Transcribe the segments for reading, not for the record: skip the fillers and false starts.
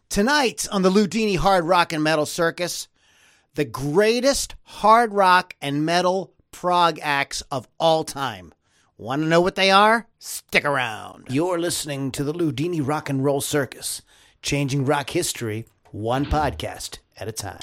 Tonight on the Ludini Hard Rock and Metal Circus, the greatest hard rock and metal prog acts of all time. Want to know what they are? Stick around. You're listening to the Ludini Rock and Roll Circus, changing rock history one podcast at a time.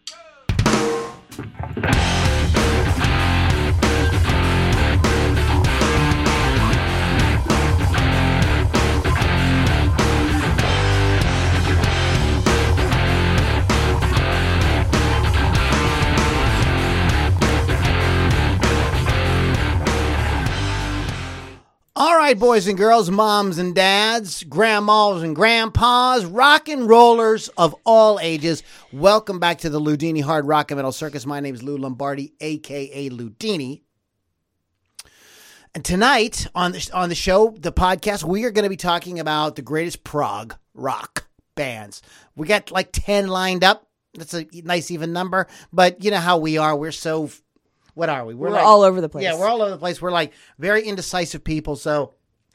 All right, boys and girls, moms and dads, grandmas and grandpas, rock and rollers of all ages, welcome back to the Ludini Hard Rock and Metal Circus. My name is Lou Lombardi, a.k.a. Ludini. And tonight on the show, the podcast, we are going to be talking about the greatest prog rock bands. We got like 10 lined up. That's a nice even number, but you know how we are. We're so... What are we? We're like, all over the place. Yeah, we're all over the place. We're like very indecisive people. So,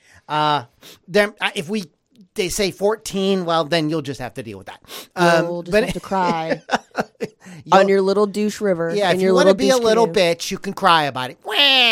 if they say 14, well, then you'll just have to deal with that. You'll just have to cry on your little douche river. Yeah, if you want to be a little bitch, you can cry about it.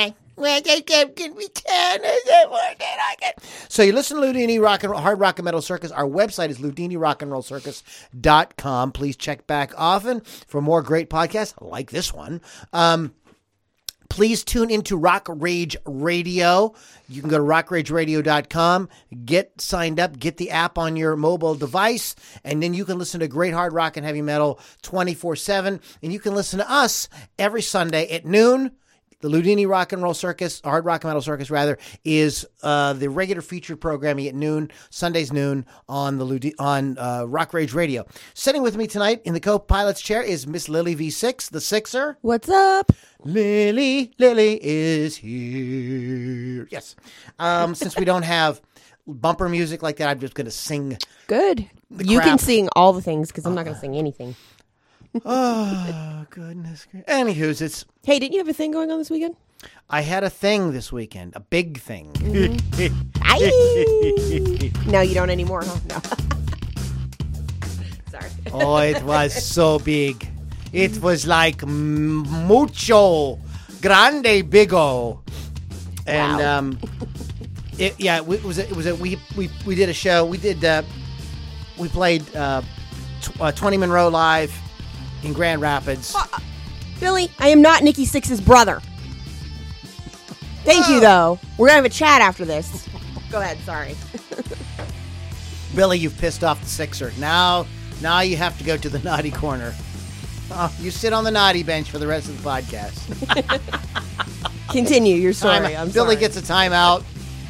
So you listen to Ludini Hard Rock and Metal Circus. Our website is LudiniRockandRollCircus.com. Please check back often for more great podcasts like this one. Please tune into Rock Rage Radio. You can go to rockrageradio.com, get signed up, get the app on your mobile device, and then you can listen to great hard rock and heavy metal 24/7. And you can listen to us every Sunday at noon. The Ludini Rock and Roll Circus, Hard Rock and Metal Circus, rather, is the regular featured programming at noon, Sundays noon, on Rock Rage Radio. Sitting with me tonight in the co-pilot's chair is Miss Lily V6, the Sixer. What's up? Lily is here. Yes. Since we don't have bumper music like that, I'm just going to sing. Good. You can sing all the things because I'm not going to sing anything. Oh, goodness. Anywho's, it's... Hey, didn't you have a thing going on this weekend? I had a thing this weekend. A big thing. Mm-hmm. No, you don't anymore, huh? No. Sorry. Oh, it was so big. It was like mucho grande bigo. And, wow. We did a show. We played 20 Monroe Live in Grand Rapids. Billy, I am not Nikki Sixx's brother. Thank you, though. We're going to have a chat after this. Go ahead, sorry. Billy, you've pissed off the Sixer. Now you have to go to the naughty corner. You sit on the naughty bench for the rest of the podcast. Continue your story. Billy gets a timeout.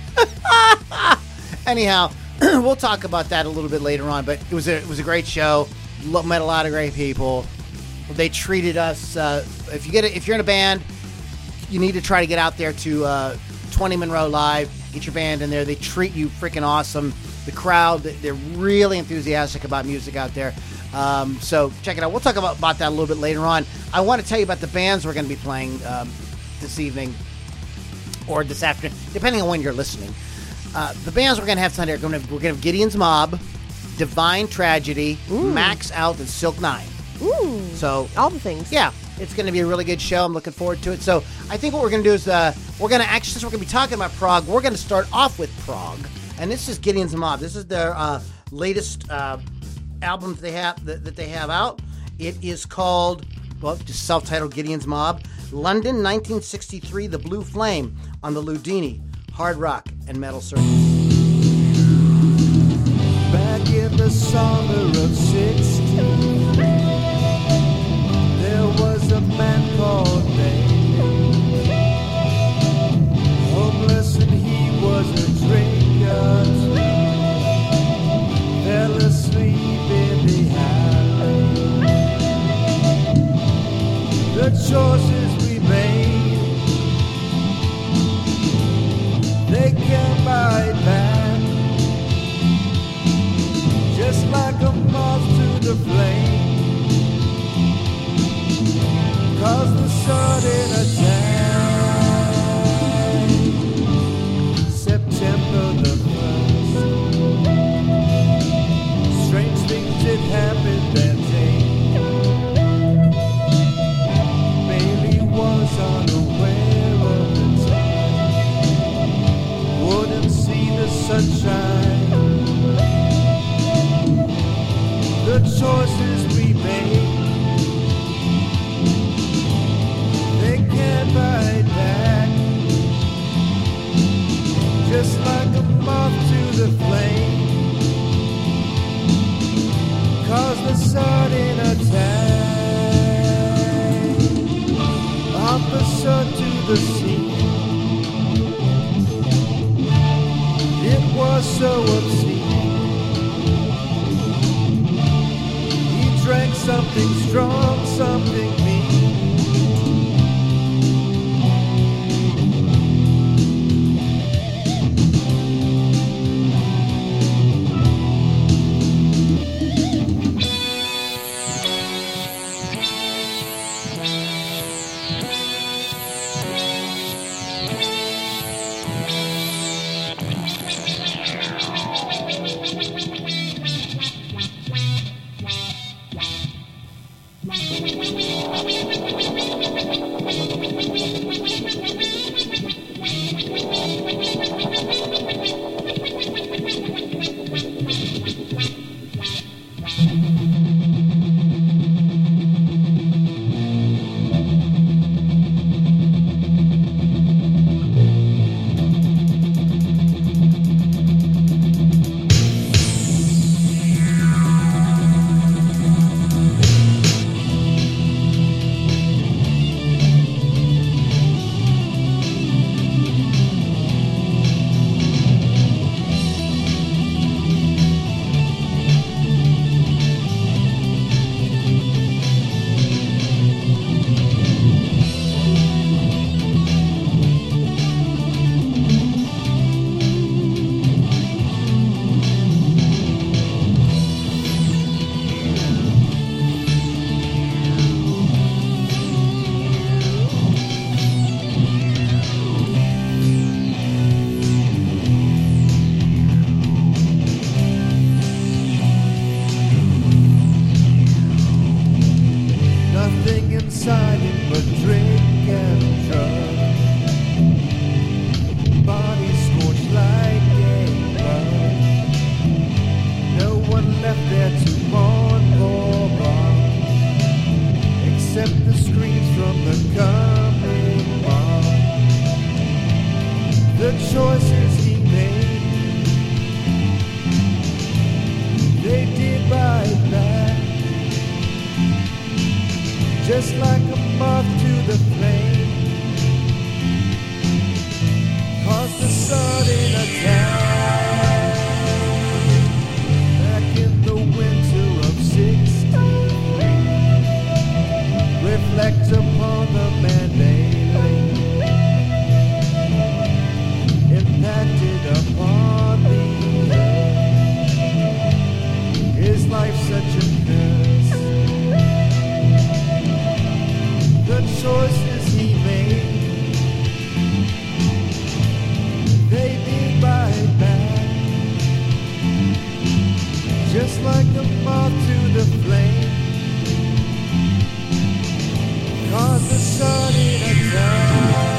Anyhow, we'll talk about that a little bit later on, but it was a great show. Met a lot of great people. They treated us. If you're in a band, you need to try to get out there to 20 Monroe Live. Get your band in there. They treat you freaking awesome. The crowd, they're really enthusiastic about music out there. So check it out. We'll talk about that a little bit later on. I want to tell you about the bands we're going to be playing this evening or this afternoon, depending on when you're listening. The bands we're going to have tonight we're going to have Gideon's Mob, Divine Tragedy, Max Out, and Silk Nine. Ooh, so all the things. Yeah, it's going to be a really good show. I'm looking forward to it. So I think what we're going to do is since we're going to be talking about prog, we're going to start off with prog. And this is Gideon's Mob. This is their latest album that they have out. It is called, just self-titled Gideon's Mob, London 1963, The Blue Flame, on the Ludini Hard Rock and Metal Circus. Back in the summer of 16, there was a man called Dave, homeless and he was a drinker too, fell asleep in the alley. The choices we made, they came by back, just like a moth to the flame. 'Cause the sudden attack, September the 1st, strange things the scene. It was so obscene. He drank something strong, something mean. Nothing inside him but drink and drugs. Body scorched like a bug. No one left there to mourn or bond, except the screams from the coming bomb. The choices he made, they did bite back. Just like a moth to the flame, caused a sudden attack. Back in the winter of '63, reflect upon the man daily, impacted upon the earth. Is life such a curse? The choices he made, they did bite back. Just like a moth to the flame, caused a sudden attack.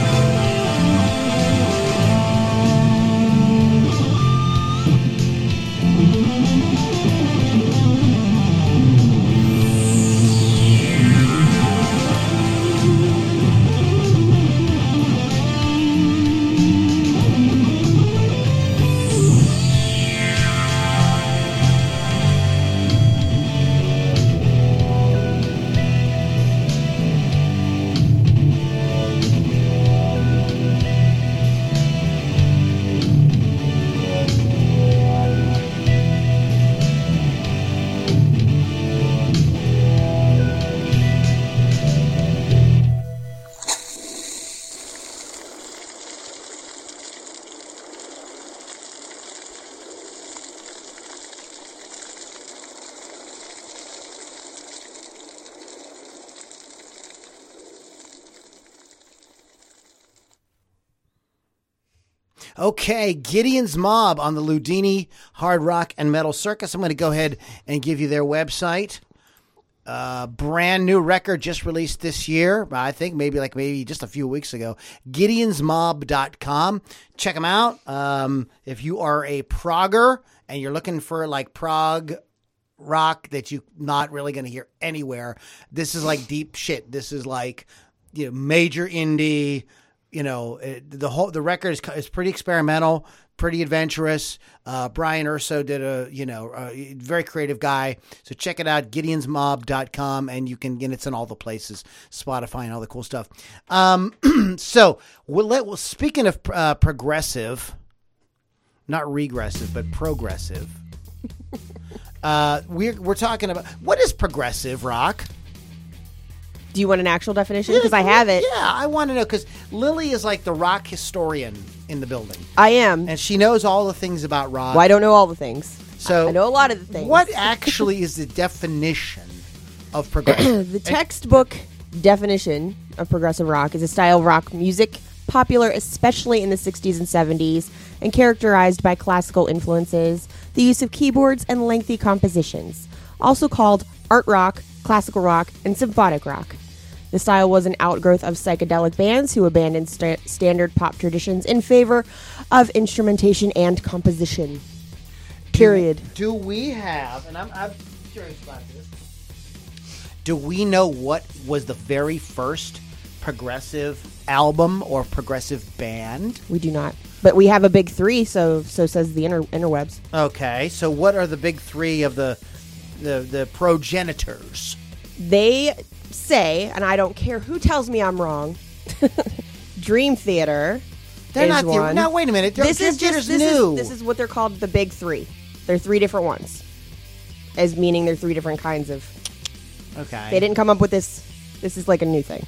Okay, Gideon's Mob on the Ludini Hard Rock and Metal Circus. I'm going to go ahead and give you their website. Brand new record just released this year. I think maybe just a few weeks ago. GideonsMob.com. Check them out. If you are a progger and you're looking for like prog rock that you're not really going to hear anywhere, this is like deep shit. This is like, major indie. The record is pretty experimental. pretty adventurous. Brian Urso did a very creative guy. So check it out, GideonsMob.com, and it's in all the places, Spotify and all the cool stuff. So speaking of progressive, not regressive, but progressive. We're talking about, what is progressive rock? Do you want an actual definition? Because I have it. Yeah, I want to know, because Lily is like the rock historian in the building. I am. And she knows all the things about rock. Well, I don't know all the things. So I know a lot of the things. What actually is the definition of progressive? The textbook definition of progressive rock is a style of rock music popular especially in the 60s and 70s and characterized by classical influences, the use of keyboards, and lengthy compositions. Also called art rock, classical rock, and symphonic rock. The style was an outgrowth of psychedelic bands who abandoned standard pop traditions in favor of instrumentation and composition. Period. Do we have, and I'm curious about this, do we know what was the very first progressive album or progressive band? We do not. But we have a big three, so says the interwebs. Okay, so what are the big three of the progenitors? They say, and I don't care who tells me I'm wrong, Dream Theater. They're is not one. No, wait a minute. This is what they're called, the big three. They're three different ones, as meaning they're three different kinds of. Okay. They didn't come up with this. This is like a new thing.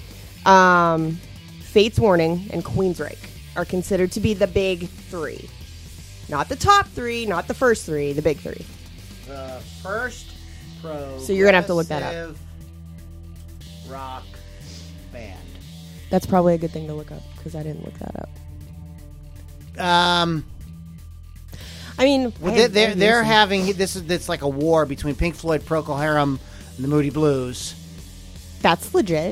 Fates Warning and Queensryche are considered to be the big three, not the top three, not the first three, the big three. The first So you're gonna have to look that up. Rock band. That's probably a good thing to look up because I didn't look that up. I mean, they're having this. It's like a war between Pink Floyd, Procol Harum, and the Moody Blues. That's legit.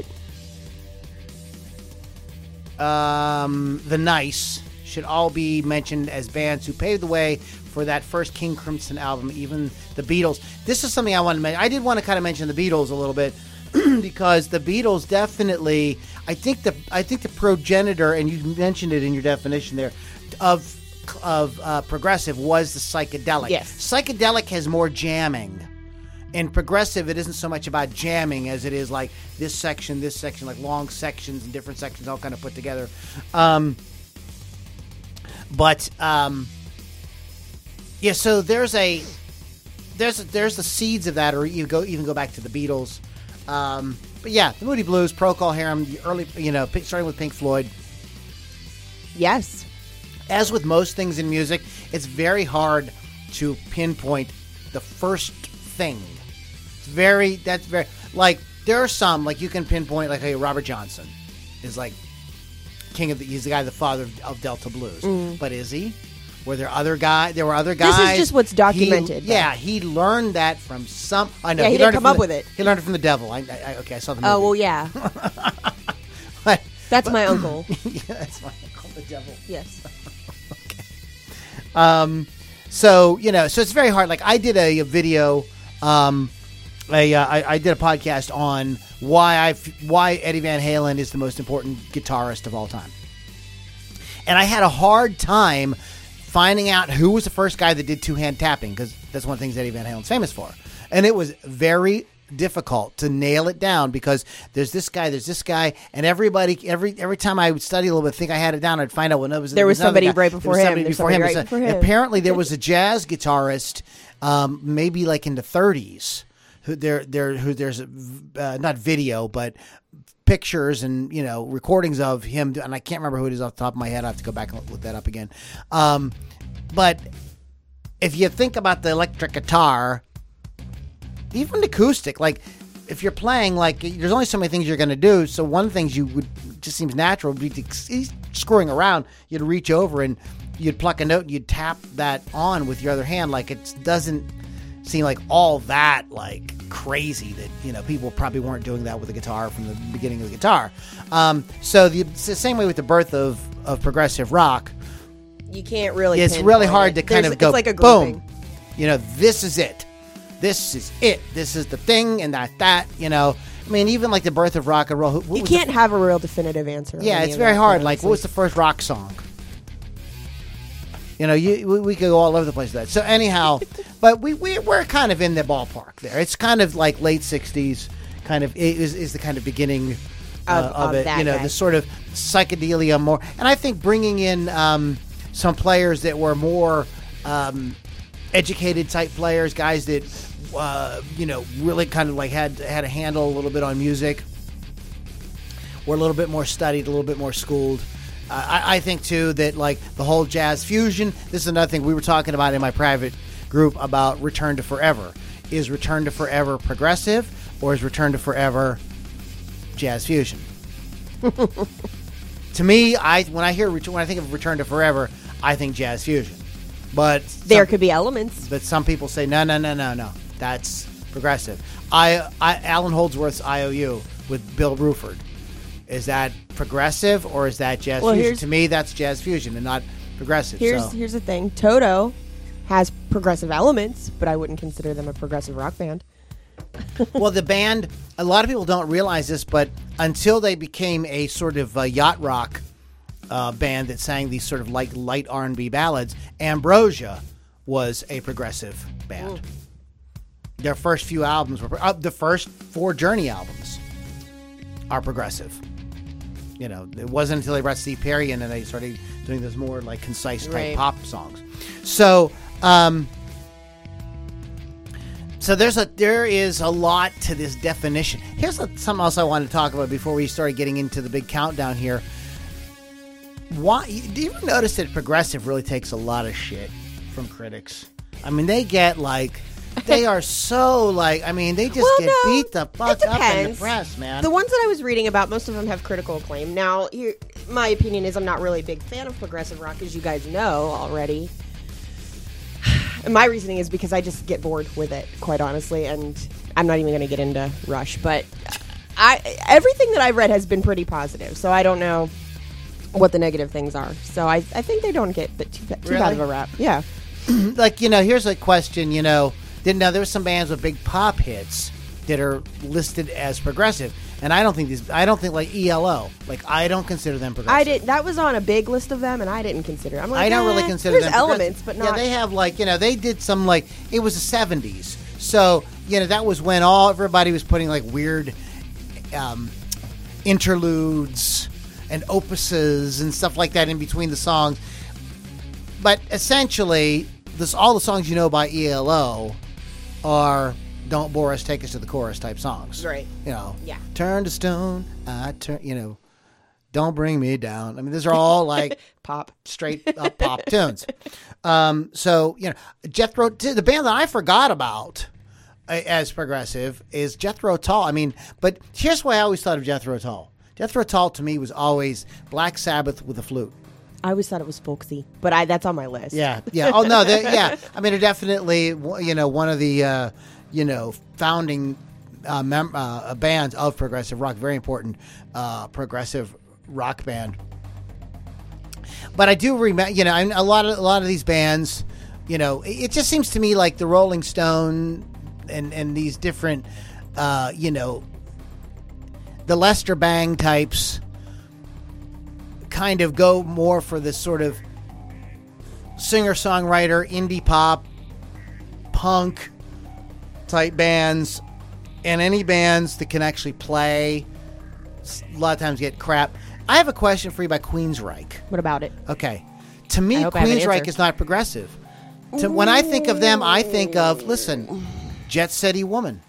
The Nice should all be mentioned as bands who paved the way for that first King Crimson album. Even the Beatles. This is something I wanted to mention. I did want to kind of mention the Beatles a little bit because the Beatles definitely. I think the progenitor, and you mentioned it in your definition there, of progressive was the psychedelic. Yes. Psychedelic has more jamming. In progressive, it isn't so much about jamming as it is like this section, like long sections and different sections all kind of put together. Yeah. So there's the seeds of that, or you even go back to the Beatles. But yeah, the Moody Blues, Procol Harum, the early, starting with Pink Floyd. Yes. As with most things in music, it's very hard to pinpoint the first thing. That's very like there are some like you can pinpoint like Robert Johnson is like he's the guy, the father of Delta Blues. But is he? Were there other guys? There were other guys. This is just what's documented. He learned that from some. I know. Yeah, he didn't come up with it. He learned it from the devil. I saw the movie. Oh well, yeah. That's my uncle. Yeah, that's my uncle, the devil. Yes. Okay. So it's very hard. Like I did a video. I did a podcast on why Eddie Van Halen is the most important guitarist of all time, and I had a hard time finding out who was the first guy that did two-hand tapping, because that's one of the things Eddie Van Halen's famous for, and it was very difficult to nail it down because there's this guy, and everybody every time I would study a little bit, think I had it down, I'd find out there was somebody guy. right before him. Apparently, there was a jazz guitarist, maybe like in the 30s. There's not video, but pictures and recordings of him, and I can't remember who it is off the top of my head. I have to go back and look that up again. But if you think about the electric guitar, even acoustic, like if you're playing, like there's only so many things you're going to do. So one of the things you would just seems natural would be screwing around. You'd reach over and you'd pluck a note and you'd tap that on with your other hand. Like it doesn't seem like all that like crazy that people probably weren't doing that with the guitar from the beginning of the guitar. So it's the same way with the birth of progressive rock. You can't really. It's really hard to kind of go. It's like a grouping. Boom. This is it. This is it. This is the thing, and that. I mean, even like the birth of rock and roll. You can't have a real definitive answer. Yeah, it's very hard. Like, what was the first rock song? You know, we could go all over the place with that. So anyhow, but we're kind of in the ballpark there. It's kind of like late 60s, kind of is the kind of beginning of it. that You know, guy. the sort of psychedelia more. And I think bringing in some players that were more educated type players, guys that you know, really kind of like had a handle a little bit on music, were a little bit more studied, a little bit more schooled. I think too that like the whole jazz fusion. This is another thing we were talking about in my private group about Return to Forever. Is Return to Forever progressive, or is Return to Forever jazz fusion? To me, when I think of Return to Forever, I think jazz fusion. But There could be elements. But some people say no, that's progressive. Alan Holdsworth's IOU with Bill Bruford. Is that progressive or is that jazz fusion? To me, that's jazz fusion and not progressive. Here's the thing. Toto has progressive elements, but I wouldn't consider them a progressive rock band. Well, the band, a lot of people don't realize this, but until they became a sort of yacht rock band that sang these sort of like light R&B ballads, Ambrosia was a progressive band. Their first few albums were the first 4 Journey albums are progressive. You know, it wasn't until they brought Steve Perry in and they started doing those more like concise type pop songs. So, so there is a lot to this definition. Here's something else I wanted to talk about before we started getting into the big countdown here. Why do you ever notice that progressive really takes a lot of shit from critics? I mean, they get like. They are so like, I mean, they just beat the fuck up in the press, man. The ones that I was reading about, most of them have critical acclaim. Now, my opinion is I'm not really a big fan of progressive rock, as you guys know already. And my reasoning is because I just get bored with it, quite honestly, and I'm not even going to get into Rush. But everything that I've read has been pretty positive, so I don't know what the negative things are. So I think they don't get too bad of a rap. Yeah. Like, you know, here's a question, you know. Now, there were some bands with big pop hits that are listed as progressive, and I don't think like ELO, like I don't consider them progressive. That was on a big list of them, and I didn't consider. I'm like, I don't really consider them elements, but not. Yeah, they have like, you know, they did some like it was the 70s, so you know that was when everybody was putting like weird interludes and opuses and stuff like that in between the songs. But essentially, all the songs you know by ELO are "Don't Bore Us, Take Us to the Chorus" type songs, right? You know, yeah. Turn to Stone, I turn. You know, Don't Bring Me Down. I mean, these are all like pop, straight up pop tunes. So you know, Jethro, the band that I forgot about as progressive is Jethro Tull. I mean, but here's why I always thought of Jethro Tull. Jethro Tull to me was always Black Sabbath with a flute. I always thought it was folksy, but that's on my list. Yeah. Oh no, yeah. I mean, they're definitely, you know, one of the you know, founding bands of progressive rock. Very important progressive rock band. But I do remember, you know, a lot of these bands, you know, it just seems to me like the Rolling Stone and these different, you know, the Lester Bang types kind of go more for this sort of singer-songwriter, indie pop, punk type bands, and any bands that can actually play a lot of times get crap. I have a question for you about Queensryche. What about it? Okay. To me, Queensryche is not progressive. When I think of them, I think of, listen, Jet City Woman.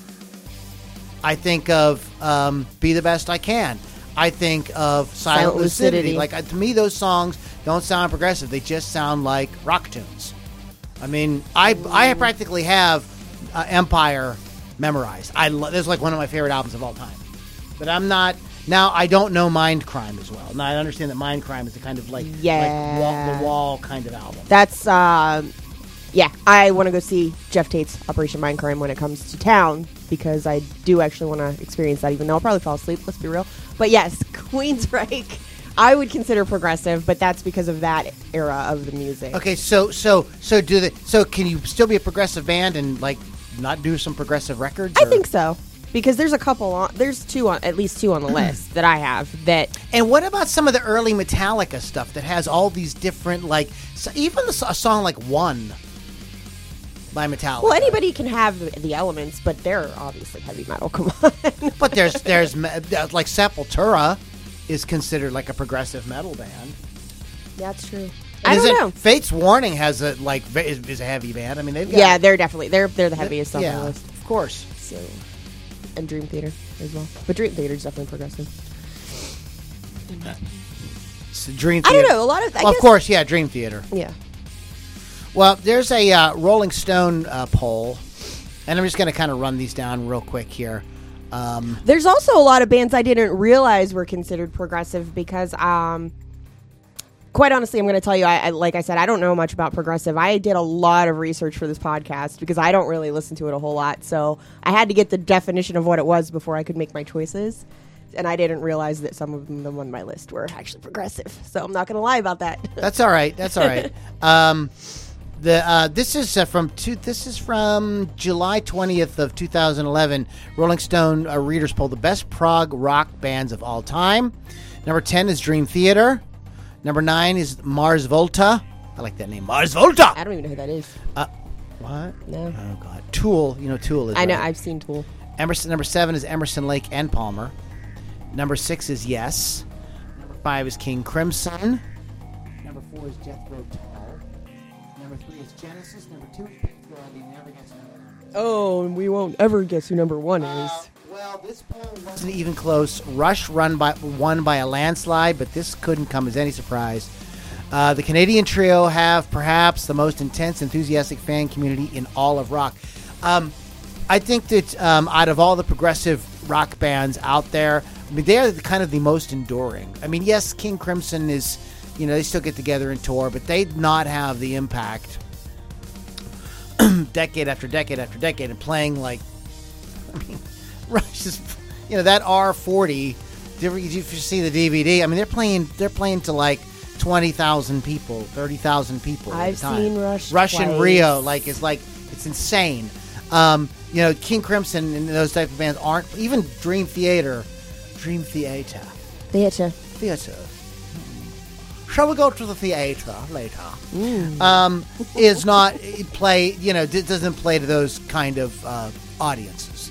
I think of Be the Best I Can. I think of Silent Lucidity. Like, to me, those songs don't sound progressive. They just sound like rock tunes. I mean, I practically have Empire memorized. This is like one of my favorite albums of all time. But I'm not... Now, I don't know Mind Crime as well. Now, I understand that Mind Crime is a kind of like the wall kind of album. That's, yeah, I want to go see Jeff Tate's Operation Mind Crime when it comes to town, because I do actually want to experience that, even though I'll probably fall asleep, let's be real. But yes, Queensryche, I would consider progressive, but that's because of that era of the music. Okay, so can you still be a progressive band and like not do some progressive records? I think so. because there's a couple on, there's two on, at least two on the list that I have that. And what about some of the early Metallica stuff that has all these different, like, even a song like One by Metallica? Well, anybody can have the elements, but they're obviously heavy metal. Come on. But there's like Sepultura is considered like a progressive metal band. That's true. And I don't know. Fate's Warning has a is a heavy band. I mean, they've got, Yeah, they're definitely they're the heaviest on yeah, the list. of course. So, and Dream Theater as well, but Dream Theater is definitely progressive. It's Dream I Theater. don't know. A lot of Well, of course, yeah, Dream Theater. Yeah. Well, there's a Rolling Stone poll, and I'm just going to kind of run these down real quick here. There's also a lot of bands I didn't realize were considered progressive because, quite honestly, I'm going to tell you, I like I said, I don't know much about progressive. I did a lot of research for this podcast because I don't really listen to it a whole lot. So I had to get the definition of what it was before I could make my choices. And I didn't realize that some of them on my list were actually progressive. So I'm not going to lie about that. That's all right. That's all right. This is from July 20th of 2011. Rolling Stone readers poll the best prog rock bands of all time. Number 10 is Dream Theater. Number 9 is Mars Volta. I like that name, Mars Volta. I don't even know who that is. What? No. Oh God. Tool. You know Tool is. I know. right? I've seen Tool. Emerson. Number 7 is Emerson, Lake and Palmer. Number 6 is Yes. Number 5 is King Crimson. Number 4 is Jethro Tull. Number 3 is Genesis. Number 2 is Pink Floyd. He never gets number 1. Oh, and we won't ever guess who number one is. Well, this poll wasn't even close. Rush won by a landslide, but this couldn't come as any surprise. The Canadian trio have perhaps the most intense, enthusiastic fan community in all of rock. I think that out of all the progressive rock bands out there, I mean, they are kind of the most enduring. I mean, yes, King Crimson is, they still get together and tour, but they not have the impact decade after decade after decade and playing like, I mean, Rush is, that R40. If you see the DVD, I mean, they're playing to like 20,000 people, 30,000 people. I've seen Rush. Rush twice. in Rio, it's insane. King Crimson and those type of bands aren't even Dream Theater. Shall we go to the theater later? Is not play. Doesn't play to those kind of audiences.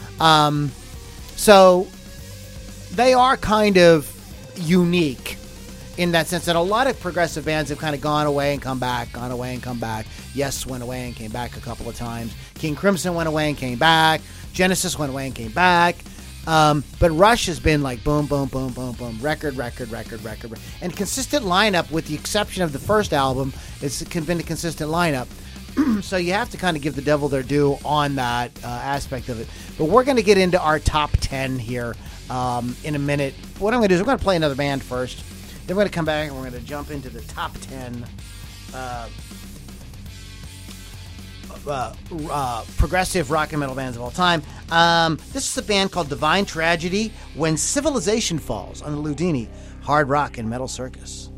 So they are kind of unique in that sense that a lot of progressive bands have kind of gone away and come back, gone away and come back. Yes went away and came back a couple of times. King Crimson went away and came back. Genesis went away and came back. But Rush has been like boom, boom, boom, boom, boom, record. And consistent lineup, with the exception of the first album, it's been a consistent lineup. So you have to kind of give the devil their due on that aspect of it. But we're going to get into our top 10 here in a minute. What I'm going to do is we're going to play another band first. Then we're going to come back and we're going to jump into the top 10 progressive rock and metal bands of all time. This is a band called Divine Tragedy, When Civilization Falls, on the Ludini Hard Rock and Metal Circus.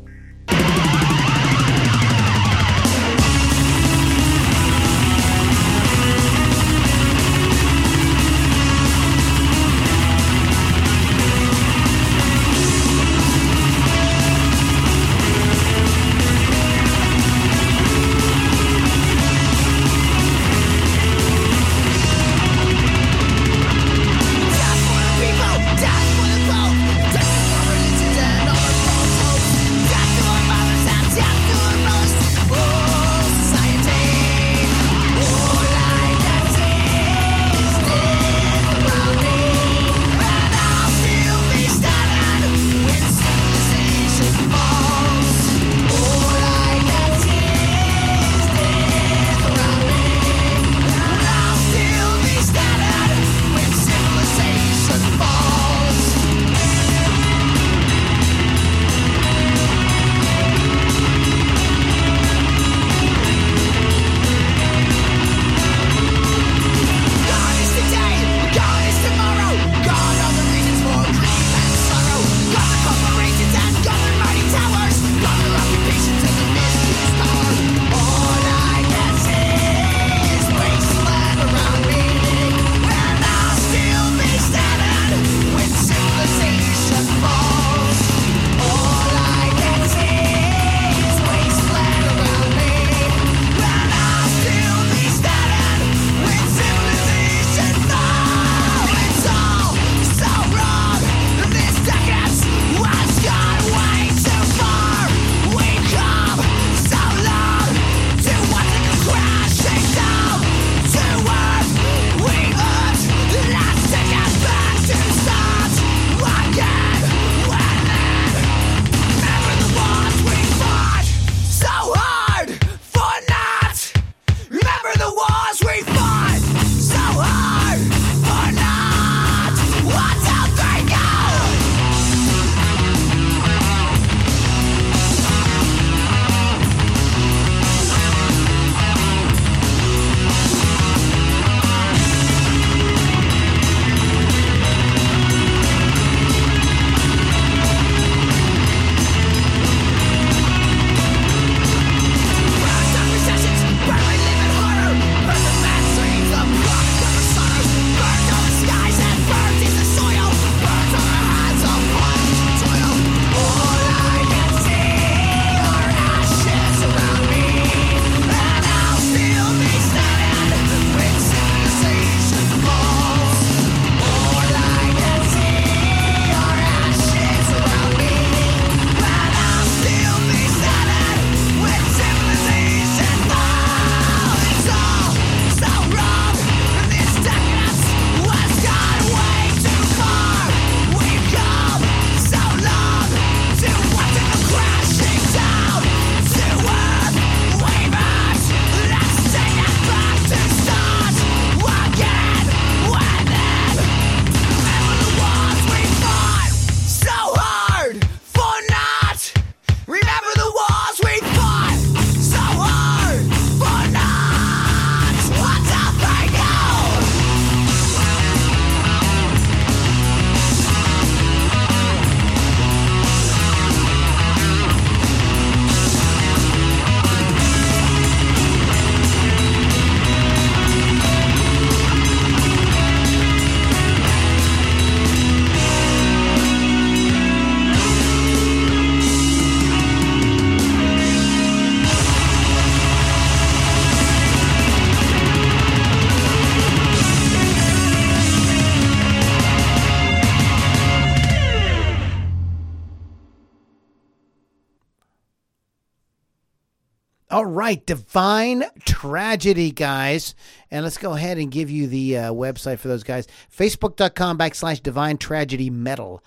Death for the bold, death for religion and all the false hopes, death to our mothers and All right, Divine Tragedy, guys. And let's go ahead and give you the website for those guys. Facebook.com/Divine Tragedy Metal.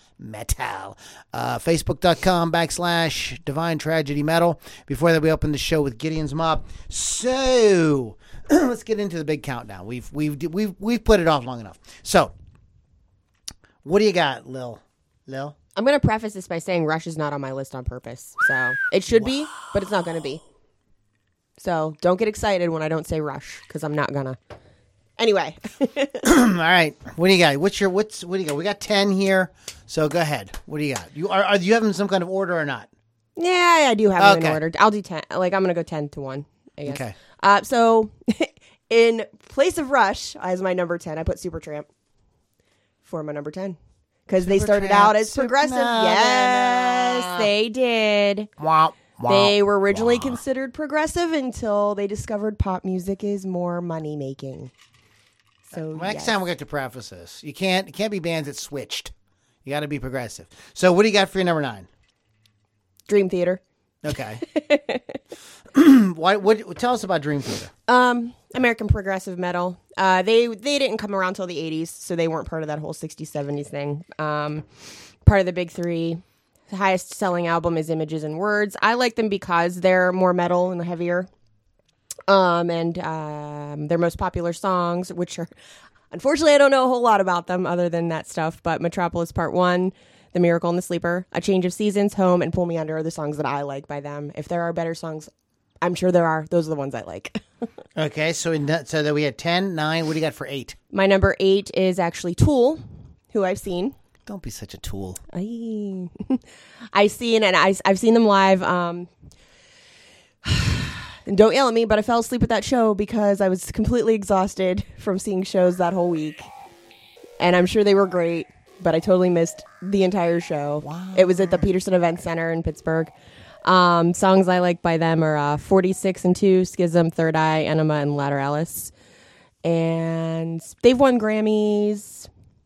Facebook.com/Divine Tragedy Metal. Before that, we opened the show with Gideon's Mob. So let's get into the big countdown. We've put it off long enough. So what do you got, Lil? I'm going to preface this by saying Rush is not on my list on purpose. So it should be, but it's not going to be. So don't get excited when I don't say Rush, because I'm not gonna. Anyway. All right. What do you got? What do you got? We got 10 here. So go ahead. What do you got? Are you having some kind of order or not? Yeah, I do have them in order. I'll do 10. Like, I'm gonna go 10 to 1, I guess. Okay. So in place of Rush as my number 10, I put Supertramp for my number 10. Because they started out as progressive. Yes, they did. Wow. They were originally considered progressive until they discovered pop music is more money making. So next time we got to preface this. It can't be bands that switched. You got to be progressive. So what do you got for your number 9? Dream Theater. Okay. What? Tell us about Dream Theater. American progressive metal. They didn't come around till the 80s, so they weren't part of that whole 60s, 70s thing. Part of the big three. The highest selling album is Images and Words. I like them because they're more metal and heavier. And their most popular songs, which are, unfortunately, I don't know a whole lot about them other than that stuff, but Metropolis Part 1, The Miracle and the Sleeper, A Change of Seasons, Home, and Pull Me Under are the songs that I like by them. If there are better songs, I'm sure there are. Those are the ones I like. Okay, so that we had 10, 9. What do you got for 8? My number 8 is actually Tool, who I've seen. Don't be such a tool. I've seen them live. And don't yell at me, but I fell asleep at that show because I was completely exhausted from seeing shows that whole week. And I'm sure they were great, but I totally missed the entire show. Wow. It was at the Peterson Event Center in Pittsburgh. Songs I like by them are 46 and 2, Schism, Third Eye, Enema, and Lateralis. And they've won Grammys.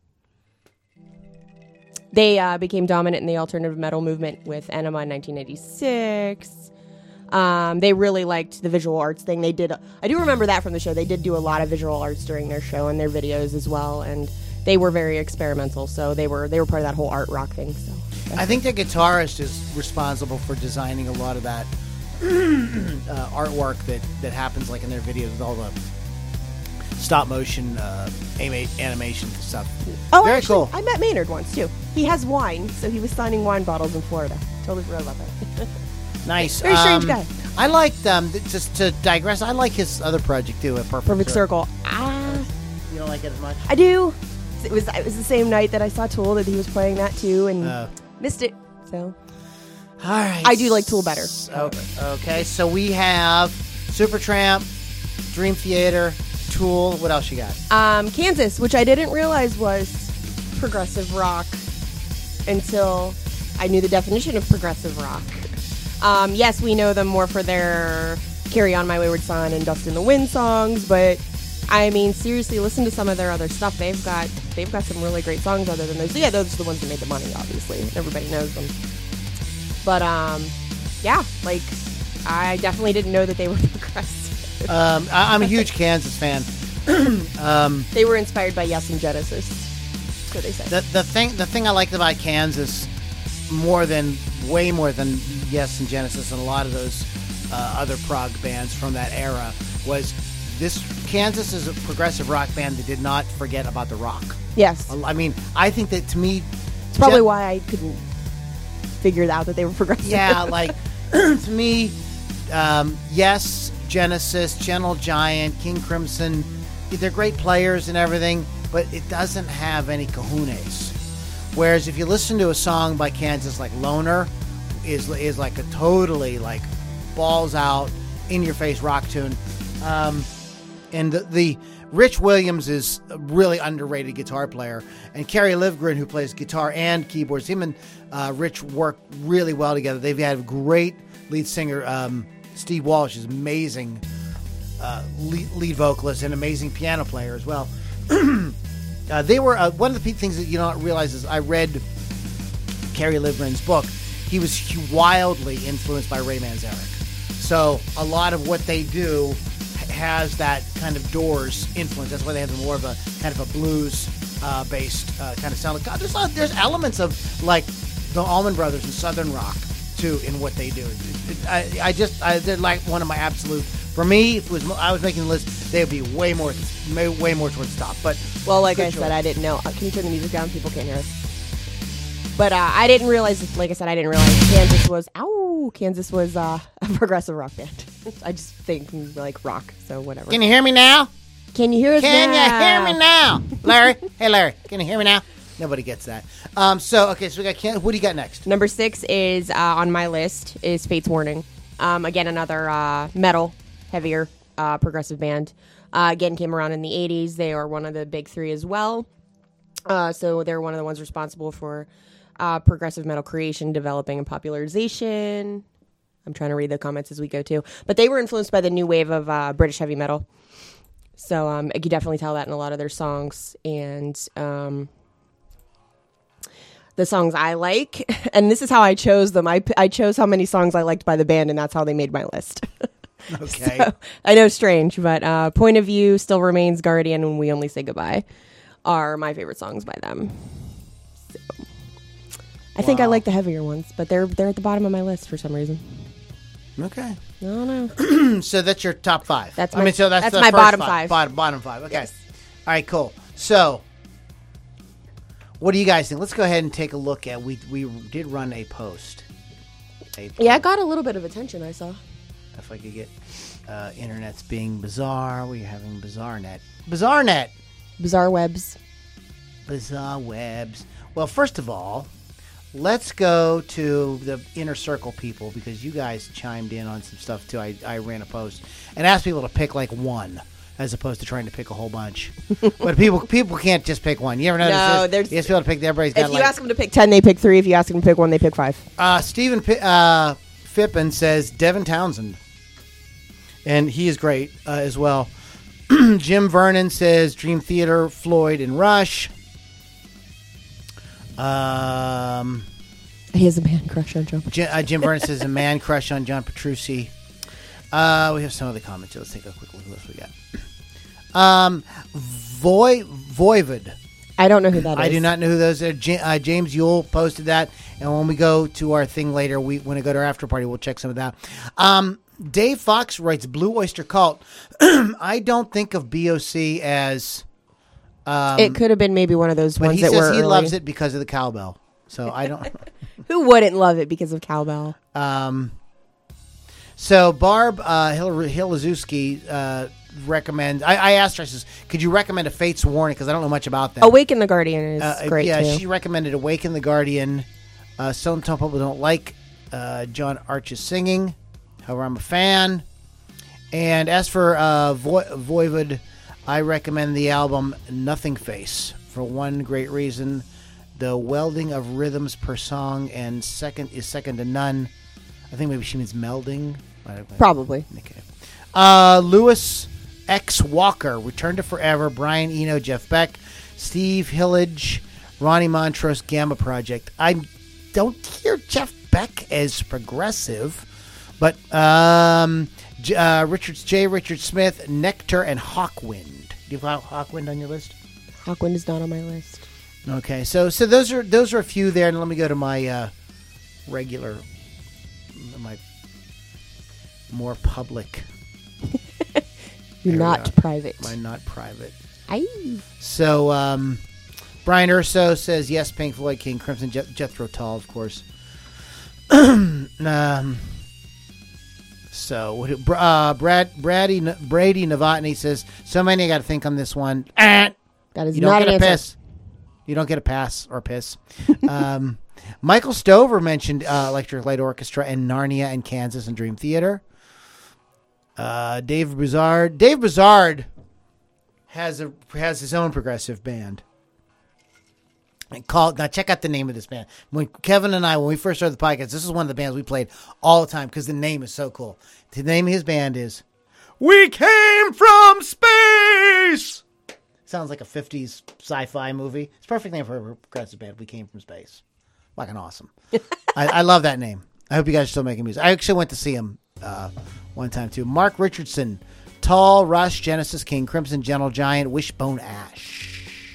They became dominant in the alternative metal movement with Enema in 1986. They really liked the visual arts thing. They did. I do remember that from the show. They did do a lot of visual arts during their show and their videos as well. And they were very experimental. So they were part of that whole art rock thing. So I think the guitarist is responsible for designing a lot of that artwork that happens like in their videos with all the stop motion animation stuff. Oh, very actually, cool. I met Maynard once too. He has wine, so he was signing wine bottles in Florida. Totally forgot about that. Nice. Very strange guy. I liked just to digress. I like his other project too, Perfect Circle. You don't like it as much? I do. It was the same night that I saw Tool that he was playing that too, and missed it. So, all right. I do like Tool better. Okay, so we have Supertramp, Dream Theater, Tool. What else you got? Kansas, which I didn't realize was progressive rock until I knew the definition of progressive rock. Yes, we know them more for their Carry On My Wayward Son and Dust in the Wind songs, but I mean, seriously, listen to some of their other stuff. They've got some really great songs other than those. So yeah, those are the ones that made the money, obviously. Everybody knows them. But yeah, like I definitely didn't know that they were progressive. I'm a huge Kansas fan. They were inspired by Yes and Genesis. So they said. The thing I liked about Kansas way more than Yes and Genesis and a lot of those other prog bands from that era was this. Kansas is a progressive rock band that did not forget about the rock. Yes. I mean, I think that to me, it's probably why I couldn't figure out that they were progressive. Yeah, like to me, Yes, Genesis, Gentle Giant, King Crimson, they're great players and everything, but it doesn't have any cojones. Whereas if you listen to a song by Kansas like Loner, is like a totally like balls out, in your face rock tune. And the Rich Williams is a really underrated guitar player, and Kerry Livgren, who plays guitar and keyboards, him and Rich work really well together. They've had a great lead singer, Steve Walsh, is amazing lead vocalist and amazing piano player as well. They were one of the things that you don't realize is I read Kerry Livgren's book. He was wildly influenced by Ray Manzarek. So a lot of what they do has that kind of Doors influence. That's why they have more of a kind of a blues based kind of sound. There's elements of like the Allman Brothers and Southern rock too in what they do. They're like one of my absolute. For me, if I was making the list, they would be way more towards the top. But well, like I said, I didn't know. Can you turn the music down? People can't hear us. But I didn't realize. Like I said, I didn't realize Kansas was a progressive rock band. I just think like rock, so whatever. Can you hear me now? Can you hear us now? Can you hear me now, Larry? Hey, Larry, can you hear me now? Nobody gets that. So we got. What do you got next? Number 6 is on my list is Fate's Warning. Again, another metal, heavier progressive band. Again, came around in the 80s. They are one of the big 3 as well. So they're one of the ones responsible for progressive metal creation, developing, and popularization. I'm trying to read the comments as we go too. But they were influenced by the new wave of British heavy metal. So you can definitely tell that in a lot of their songs. And the songs I like, and this is how I chose them. I chose how many songs I liked by the band, and that's how they made my list. Okay. So, I know, strange, but Point of View, Still Remains, Guardian, and We Only Say Goodbye are my favorite songs by them. So, I think I like the heavier ones, but they're at the bottom of my list for some reason. Okay. I don't know. So that's your top 5. That's my the my first bottom 5. Bottom 5. Okay. Yes. All right. Cool. So, what do you guys think? Let's go ahead and take a look at. We did run a post. Yeah, it got a little bit of attention, I saw. If I could get internet's being bizarre, we're having BizarreNet. BizarreNet. Bizarre Webs. Bizarre Webs. Well, first of all, let's go to the Inner Circle people because you guys chimed in on some stuff too. I ran a post and asked people to pick like one as opposed to trying to pick a whole bunch. But people can't just pick one. You ever notice No, this? there's. You have to be able to pick. Everybody's got If you ask them to pick 10, they pick 3. If you ask them to pick 1, they pick 5. Stephen Fippen says Devin Townsend, and he is great as well. Jim Vernon says Dream Theater, Floyd, and Rush. He has a man crush on John. Jim Vernon says a man crush on John Petrucci. We have some other comments here. Let's take a quick look at what we got. Voivod. I don't know who that is. I do not know who those are. James Yule posted that, and when we go to our thing later, when we go to our after party, we'll check some of that. Dave Fox writes Blue Oyster Cult. I don't think of BOC as. It could have been maybe one of those but ones he that says were he early. loves it because of the cowbell. So I don't. Who wouldn't love it because of cowbell? So Barb Hilazewski recommends. I asked her. I says, "Could you recommend a Fate's Warning?" Because I don't know much about them. Awaken the Guardian is great yeah, too. she recommended Awaken the Guardian. Some people don't like John Arch's singing. However, I'm a fan. And as for Voivod, I recommend the album Nothing Face for one great reason. The welding of rhythms per song and second to none. I think maybe she means melding. Probably. Okay. Lewis X. Walker, Return to Forever, Brian Eno, Jeff Beck, Steve Hillage, Ronnie Montrose, Gamma Project. I don't hear Jeff Beck as progressive, but Richard Smith, Nectar, and Hawkwind. Do you have Hawkwind on your list? Hawkwind is not on my list. Okay, so those are a few there, and let me go to my regular, my more public. You're not private. My not private. Aye. So Brian Urso says yes, Pink Floyd, King Crimson, Jethro Tull, of course. So Brady Novotny says so many. I got to think on this one. That is You don't not get an a answer. piss. You don't get a pass or piss. Michael Stover mentioned Electric Light Orchestra and Narnia and Kansas and Dream Theater. Dave Broussard has his own progressive band. And now check out the name of this band. When Kevin and I, when we first started the podcast, this is one of the bands we played all the time because the name is so cool. The name of his band is We Came From Space. Sounds like a 50s sci-fi movie. It's a perfect name for a progressive band. We Came From Space. Fucking awesome. I love that name. I hope you guys are still making music. I actually went to see him one time too. Mark Richardson, Tall, Rush, Genesis, King Crimson, Gentle Giant, Wishbone Ash.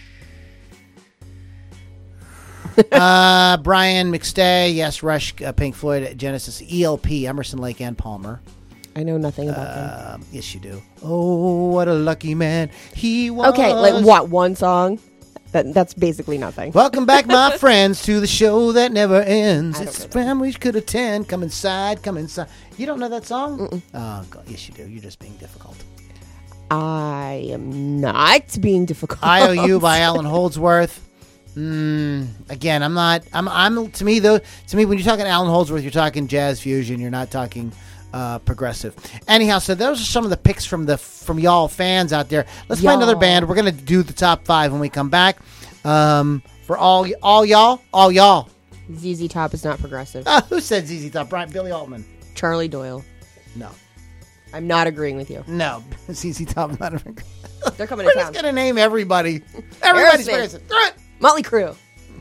Brian McStay, yes, Rush, Pink Floyd, Genesis, ELP, Emerson, Lake and Palmer. I know nothing about them. Yes, you do. Oh, what a lucky man he was. Okay, like what? One song? That's basically nothing. Welcome back, my friends, to the show that never ends. I don't It's know the that. family could attend. Come inside, come inside. You don't know that song? Mm-mm. Oh, God, yes, you do. You're just being difficult. I am not being difficult. IOU by Alan Holdsworth. Again, I'm not. I'm to me though. To me, when you're talking Alan Holdsworth, you're talking jazz fusion. You're not talking progressive. Anyhow, so those are some of the picks from y'all fans out there. Let's play another Y'all. band. We're gonna do the top 5 when we come back. For all y'all. ZZ Top is not progressive. Who said ZZ Top? Billy Altman. Charlie Doyle. No. I'm not agreeing with you. No. ZZ Top. Not a They're coming We're to just town. gonna name everybody. Everybody's Aerosmith. progressive. Throw it. Motley Crue.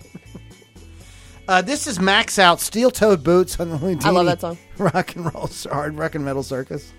This is Max Out, Steel-Toed Boots on the Houdini I love that song. Rock and roll, hard rock and metal circus.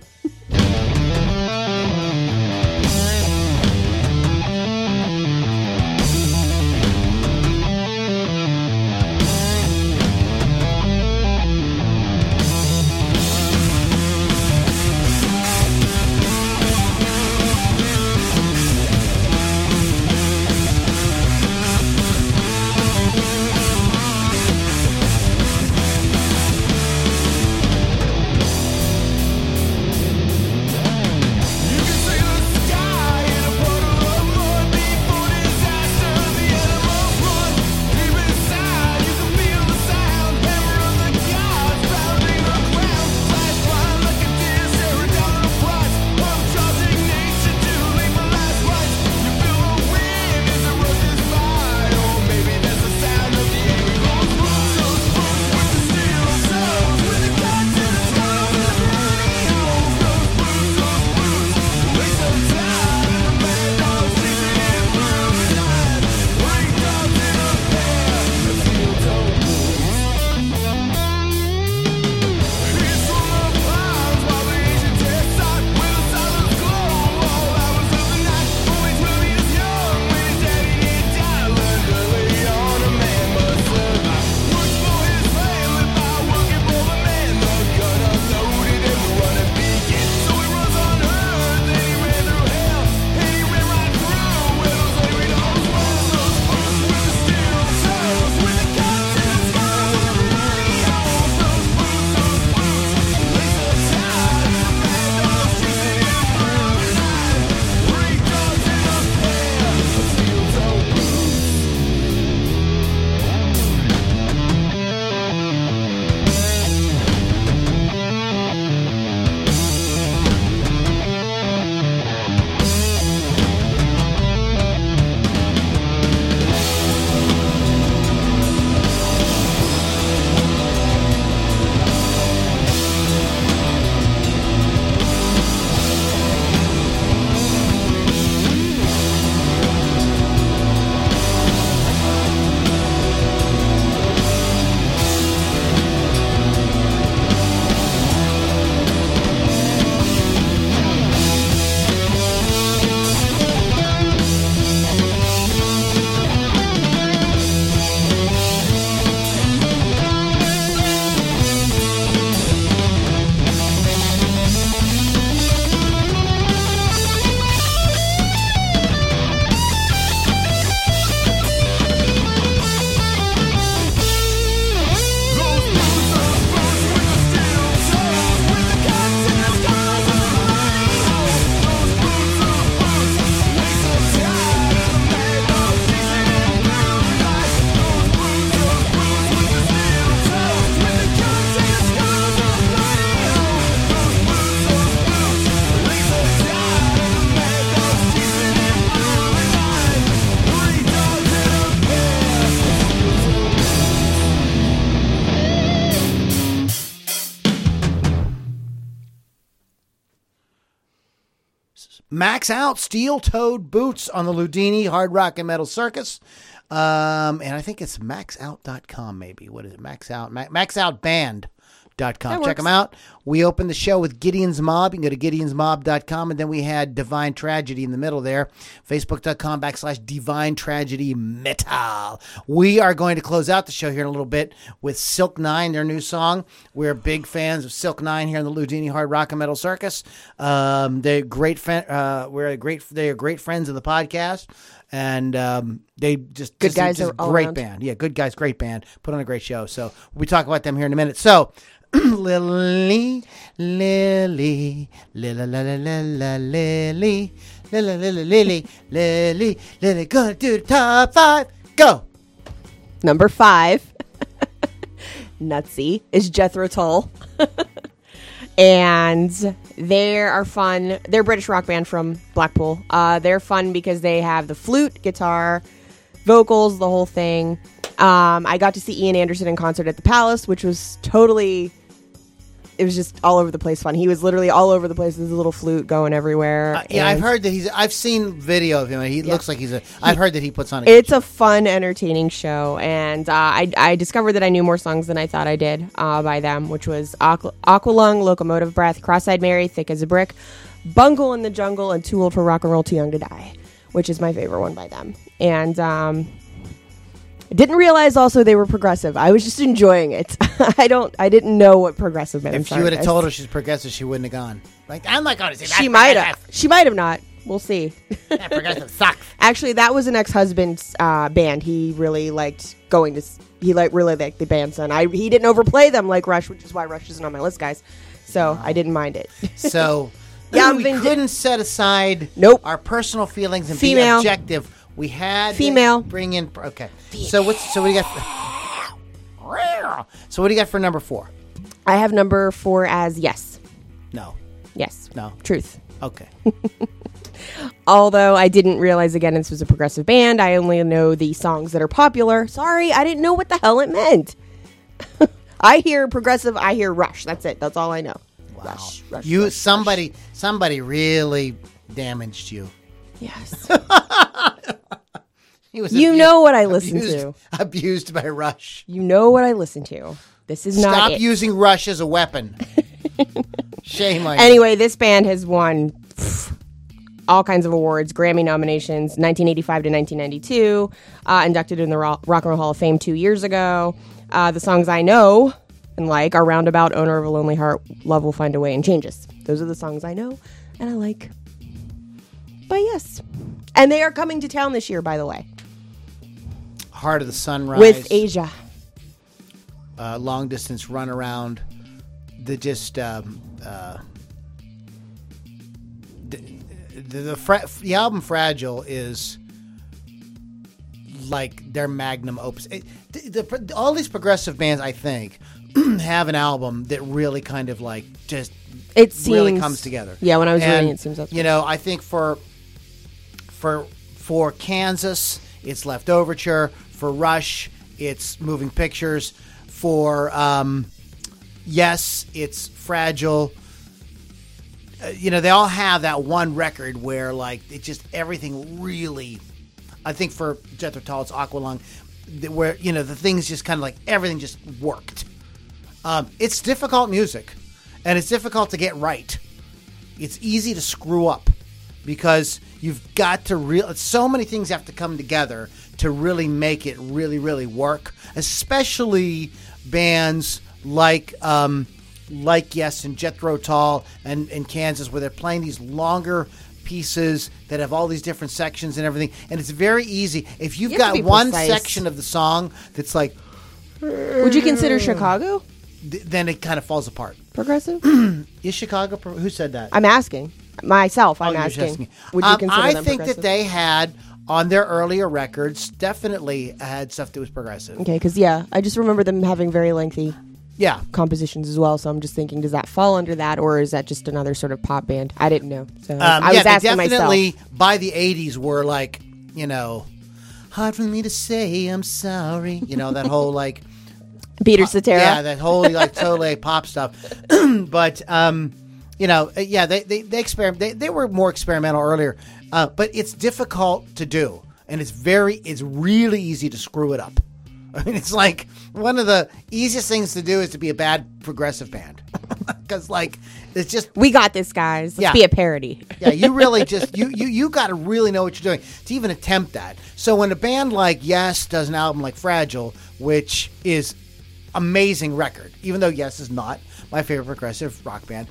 Max Out, Steel-Toed Boots on the Houdini Hard Rock and Metal Circus. And I think it's maxout.com maybe. What is it? Max Out. Maxoutband.com. Check works. them out. We opened the show with Gideon's Mob. You can go to gideonsmob.com, and then we had Divine Tragedy in the middle there. Facebook.com/Divine Tragedy Metal. We are going to close out the show here in a little bit with Silk Nine, their new song. We're big fans of Silk Nine here in the Ludini Hard Rock and Metal Circus. They're great. They are great friends of the podcast. And they just Good guys just all great around. band. Yeah, good guys, great band. Put on a great show. So we talk about them here in a minute. So Lily, Lily, Lily, Lily, Lily, Lily, Lily, Lily, gonna do the top 5. Go. Number 5, Nutsy, is Jethro Tull. And they are fun. They're a British rock band from Blackpool. They're fun because they have the flute, guitar, vocals, the whole thing. I got to see Ian Anderson in concert at the Palace, which was it was just all over the place fun. He was literally all over the place with his little flute going everywhere. Yeah, I've And heard that I've seen video of him, and he looks like I've heard that he puts on a it's a fun, entertaining show. And I discovered that I knew more songs than I thought I did by them, which was Aqualung, Locomotive Breath, Cross-Eyed Mary, Thick as a Brick, Bungle in the Jungle, and Too Old for Rock and Roll, Too Young to Die, which is my favorite one by them. And I didn't realize also they were progressive. I was just enjoying it. I didn't know what progressive meant. If you would have told her she's progressive, she wouldn't have gone. Like, I'm not going to say that. She might have. She might have not. We'll see. That progressive sucks. Actually, that was an ex-husband's band. He really liked going to. He really liked the band. Son, he didn't overplay them like Rush, which is why Rush isn't on my list, guys. So I didn't mind it. So Yeah, we couldn't set aside our personal feelings and be Female. objective. We had Female. to bring in. Okay. So what do you got? So what do you got for number 4? I have number 4 as Yes. No. Yes. No. Truth. Okay. Although I didn't realize, again, this was a progressive band. I only know the songs that are popular. Sorry, I didn't know what the hell it meant. I hear progressive, I hear Rush. That's it. That's all I know. Wow. Rush, You Rush, somebody really damaged you. Yes. He was You know what I listen to. Abused by Rush. You know what I listen to. This is not Stop it. using Rush as a weapon. Shame on you. Anyway, this band has won all kinds of awards, Grammy nominations, 1985 to 1992, inducted in the Rock and Roll Hall of Fame 2 years ago. The songs I know and like are Roundabout, Owner of a Lonely Heart, Love Will Find a Way, and Changes. Those are the songs I know and I like. But yes. And they are coming to town this year, by the way. Heart of the Sunrise. With Asia. Long distance run around. The album Fragile is like their magnum opus. All these progressive bands, I think, have an album that really kind of like just really comes together. Yeah, when I was reading it seems that's I think for Kansas, it's Left Overture. For Rush, it's Moving Pictures. For Yes, it's Fragile. They all have that one record where like it just everything really. I think for Jethro Tull, it's Aqualung, where the things just kind of like everything just worked. It's difficult music, and it's difficult to get right. It's easy to screw up because you've got to so many things have to come together to really make it really, really work. Especially bands like Yes and Jethro Tull and Kansas, where they're playing these longer pieces that have all these different sections and everything. And it's very easy. If you've got one section of the song that's like... Would you consider Chicago? Then it kind of falls apart. Progressive? Is Chicago... Who said that? I'm asking. Myself, I'm asking. Would you consider I them think progressive? that they had, on their earlier records, definitely had stuff that was progressive. Okay, because, I just remember them having very lengthy compositions as well, so I'm just thinking, does that fall under that, or is that just another sort of pop band? I didn't know. So I was asking definitely, myself. by the 80s, were like, hard for me to say I'm sorry. That whole, like... Peter Cetera. Yeah, that whole, like, totally pop stuff. But... they experiment. They were more experimental earlier, but it's difficult to do, and it's really easy to screw it up. I mean, it's like one of the easiest things to do is to be a bad progressive band. Because, like, it's just... We got this, guys. Let's be a parody. Yeah, you really just... You got to really know what you're doing to even attempt that. So when a band like Yes does an album like Fragile, which is amazing record, even though Yes is not my favorite progressive rock band,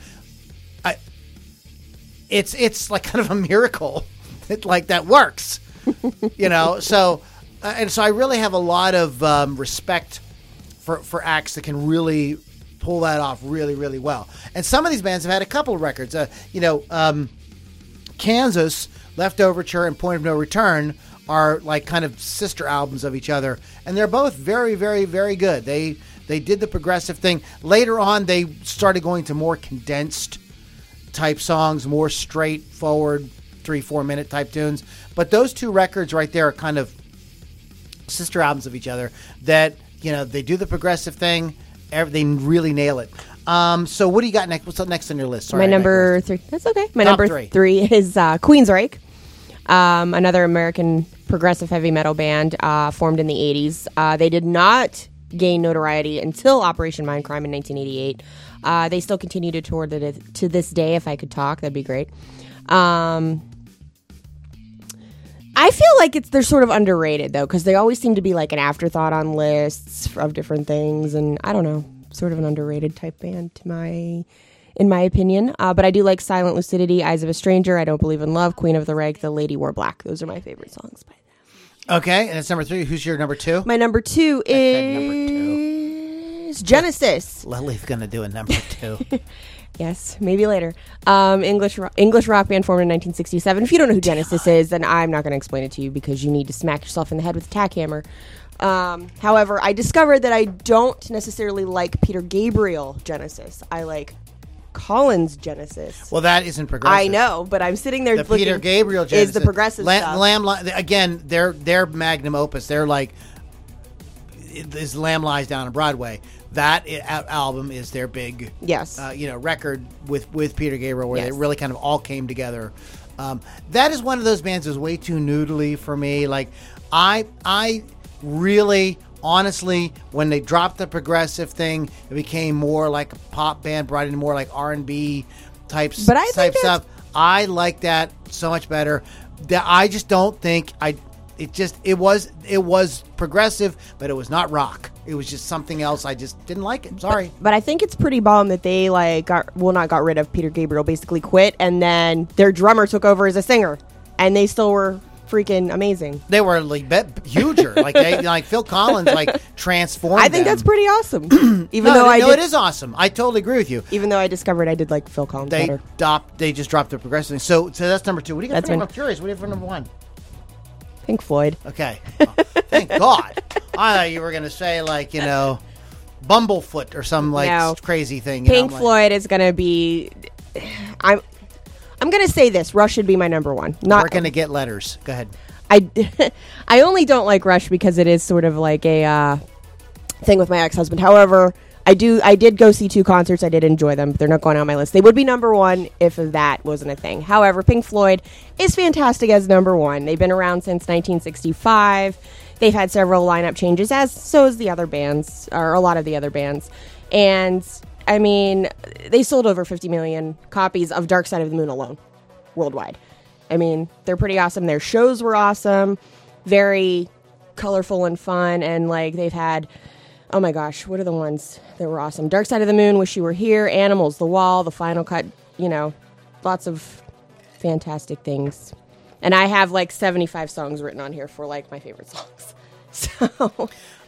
it's like kind of a miracle that works. So... and so I really have a lot of respect for acts that can really pull that off really, really well. And some of these bands have had a couple of records. Kansas, Leftoverture, and Point of No Return are like kind of sister albums of each other. And they're both very, very, very good. They did the progressive thing. Later on, they started going to more condensed type songs, more straightforward 3-4 minute type tunes. But those two records right there are kind of sister albums of each other that, they do the progressive thing. They really nail it. So what do you got next? What's up next on your list? Sorry, my number 3. That's okay. My Top number 3 is Queensryche, another American progressive heavy metal band formed in the 80s. They did not gain notoriety until Operation Mindcrime in 1988. They still continue to tour to this day. If I could talk, that'd be great. I feel like they're sort of underrated, though, because they always seem to be like an afterthought on lists of different things, and I don't know, sort of an underrated type band in my opinion. But I do like Silent Lucidity, Eyes of a Stranger, I Don't Believe in Love, Queen of the Rake, The Lady Wore Black. Those are my favorite songs by them. Okay, and it's number 3. Who's your number 2? My number 2 is Genesis. Lily's going to do a number 2. Yes, maybe later. English rock band formed in 1967. If you don't know who Genesis is, then I'm not going to explain it to you because you need to smack yourself in the head with a tack hammer. However, I discovered that I don't necessarily like Peter Gabriel Genesis. I like Collins Genesis. Well, that isn't progressive. I know, but I'm sitting there looking. Peter Gabriel Genesis is the progressive stuff. Again, their magnum opus. They're like, is Lamb Lies Down on Broadway. That album is their big, record with Peter Gabriel, where they really kind of all came together. That is one of those bands that's way too noodly for me. Like, I really, honestly, when they dropped the progressive thing, it became more like a pop band, brought in more like R&B type stuff. I like that so much better. That I just don't think it was progressive, but it was not rock. It was just something else. I just didn't like it. Sorry. But I think it's pretty bomb that they not got rid of Peter Gabriel, basically quit, and then their drummer took over as a singer, and they still were freaking amazing. They were like huger. like Phil Collins transformed. I think them. That's pretty awesome. It is awesome. I totally agree with you. Even though I discovered I did like Phil Collins better. They just dropped the progressive thing. So that's number 2. What do you got for number? I'm curious. What do you have for number 1? Pink Floyd. Okay. Oh, thank God. I thought you were going to say Bumblefoot or some crazy thing. Pink Floyd is going to be. I'm going to say this. Rush should be my number 1. We're going to get letters. Go ahead. I only don't like Rush because it is sort of like a thing with my ex-husband. However, I did go see 2 concerts. I did enjoy them, but they're not going on my list. They would be number 1 if that wasn't a thing. However, Pink Floyd is fantastic as number 1. They've been around since 1965. They've had several lineup changes, so has the other bands, or a lot of the other bands. And, I mean, they sold over 50 million copies of Dark Side of the Moon alone, worldwide. I mean, they're pretty awesome. Their shows were awesome, very colorful and fun, and, they've had... Oh my gosh, what are the ones that were awesome? Dark Side of the Moon, Wish You Were Here, Animals, The Wall, The Final Cut, lots of fantastic things. And I have 75 songs written on here for my favorite songs. So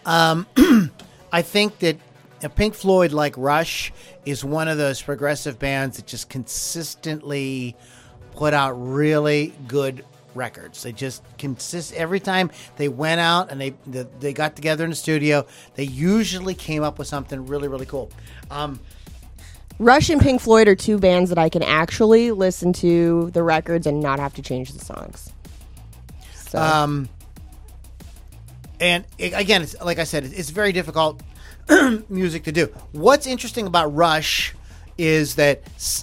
I think that Pink Floyd, like Rush, is one of those progressive bands that just consistently put out really good records. They just every time they went out and they got together in the studio, they usually came up with something really, really cool. Rush and Pink Floyd are 2 bands that I can actually listen to the records and not have to change the songs. So. And again, it's, like I said, it's very difficult music to do. What's interesting about Rush is that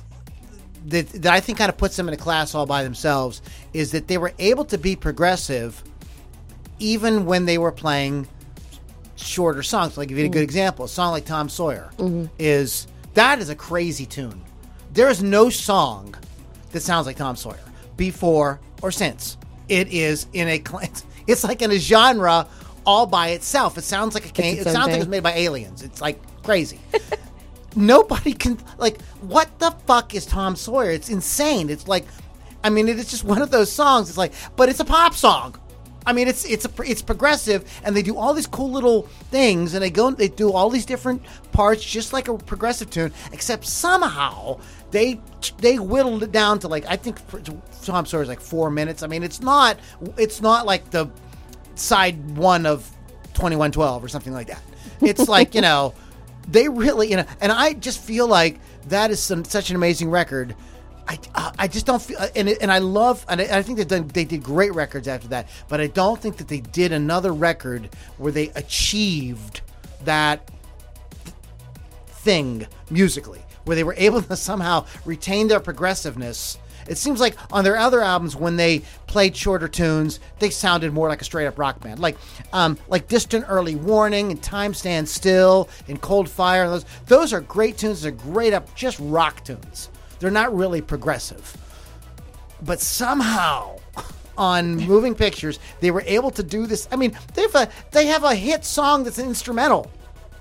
I think kind of puts them in a class all by themselves, is that they were able to be progressive even when they were playing shorter songs. Like, if you get a good example, a song like Tom Sawyer is a crazy tune. There is no song that sounds like Tom Sawyer before or since. It is it's like in a genre all by itself. It sounds like it sounds like it was made by aliens. It's like crazy. Nobody can, like, what the fuck is Tom Sawyer? It's insane. It's like, I mean, it's just one of those songs. It's like, but it's a pop song. I mean, it's progressive, and they do all these cool little things, and they do all these different parts, just like a progressive tune. Except somehow they whittled it down to, like, I think Tom Sawyer's like 4 minutes. I mean, it's not like the side one of 2112 or something like that. It's like, you know, they really, you know, and I just feel like that is such an amazing record. I just don't feel, and I love, and I think they did great records after that, but I don't think that they did another record where they achieved that thing musically, where they were able to somehow retain their progressiveness. It seems like on their other albums, when they played shorter tunes, they sounded more like a straight up rock band, like Distant Early Warning and Time Stands Still and Cold Fire. And those are great tunes. They're great up, just rock tunes. They're not really progressive. But somehow, on Moving Pictures, they were able to do this. I mean, they have a hit song that's an instrumental.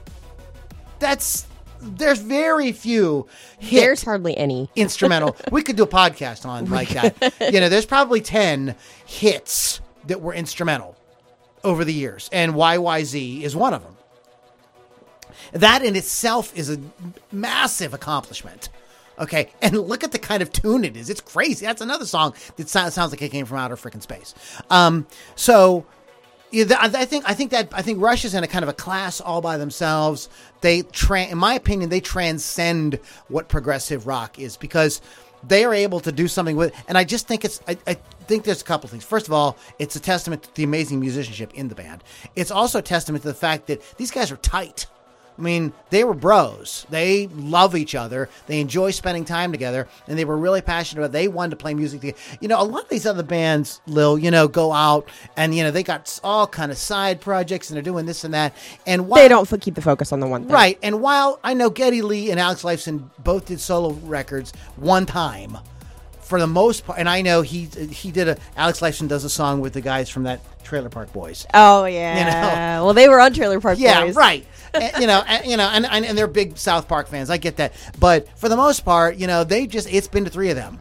There's very few hit. There's hardly any instrumental. We could do a podcast on like that. You know, there's probably 10 hits that were instrumental over the years, and YYZ is one of them. That in itself is a massive accomplishment. Okay, and look at the kind of tune it is. It's crazy. That's another song that sounds like it came from outer freaking space. So yeah, I think Rush is in a kind of a class all by themselves. In my opinion, they transcend what progressive rock is, because they are able to do something with. And I just think I think there's a couple things. First of all, it's a testament to the amazing musicianship in the band. It's also a testament to the fact that these guys are tight. I mean, they were bros. They love each other. They enjoy spending time together, and they were really passionate about it. They wanted to play music together. You know, a lot of these other bands, Lil, you know, go out and, you know, they got all kind of side projects and they're doing this and that. And they don't keep the focus on the one thing. Right. And while I know Geddy Lee and Alex Lifeson both did solo records one time, for the most part, and I know he did Alex Lifeson does a song with the guys from that Trailer Park Boys. Oh yeah. You know? Well, they were on Trailer Park Boys. Yeah, right. And they're big South Park fans. I get that. But for the most part, you know, it's been to 3 of them.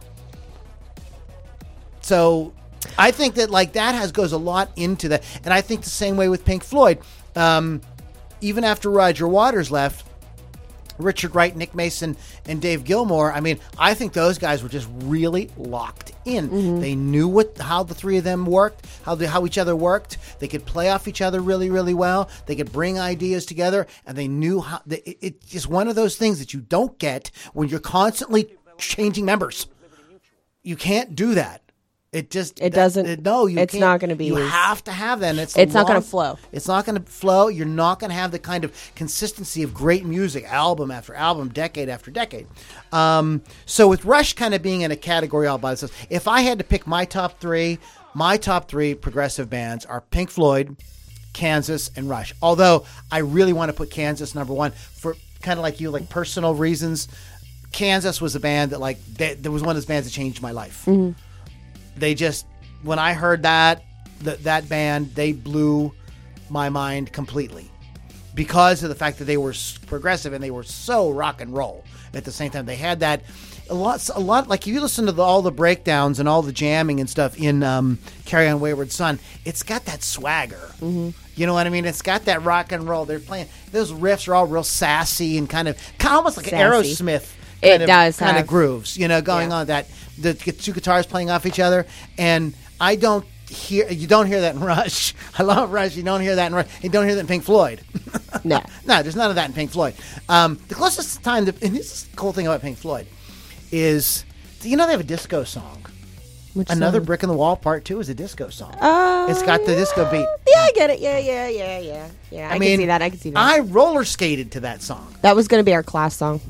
So I think that like that goes a lot into that. And I think the same way with Pink Floyd. Even after Roger Waters left, Richard Wright, Nick Mason, and Dave Gilmour, I mean, I think those guys were just really locked in. Mm-hmm. They knew how the 3 of them worked, how each other worked. They could play off each other really, really well. They could bring ideas together, and they knew how. It's just one of those things that you don't get when you're constantly changing members. You can't do that. It doesn't. No, you it's can't. Not going to be. You have to have that. And it's not going to flow. It's not going to flow. You're not going to have the kind of consistency of great music, album after album, decade after decade. So with Rush kind of being in a category all by itself, if I had to pick my top three progressive bands are Pink Floyd, Kansas, and Rush. Although I really want to put Kansas number one for kind of like you, like personal reasons. Kansas was a band that there was one of those bands that changed my life. Mm-hmm. They just, when I heard that band, they blew my mind completely because of the fact that they were progressive and they were so rock and roll at the same time. They had that a lot. Like if you listen to all the breakdowns and all the jamming and stuff in Carry On Wayward Son, it's got that swagger. Mm-hmm. You know what I mean? It's got that rock and roll. They're playing, those riffs are all real sassy and kind of almost like an Aerosmith. Kind of grooves, you know, going on that. The 2 guitars playing off each other, and you don't hear that in Rush. I love Rush. You don't hear that in Rush. You don't hear that in Pink Floyd. No, there's none of that in Pink Floyd. The closest time, and this is the cool thing about Pink Floyd, is they have a disco song. Which Another song? Brick in the Wall Part 2 is a disco song. It's got the disco beat. Yeah, I get it. Yeah. I can see that. I roller skated to that song. That was going to be our class song.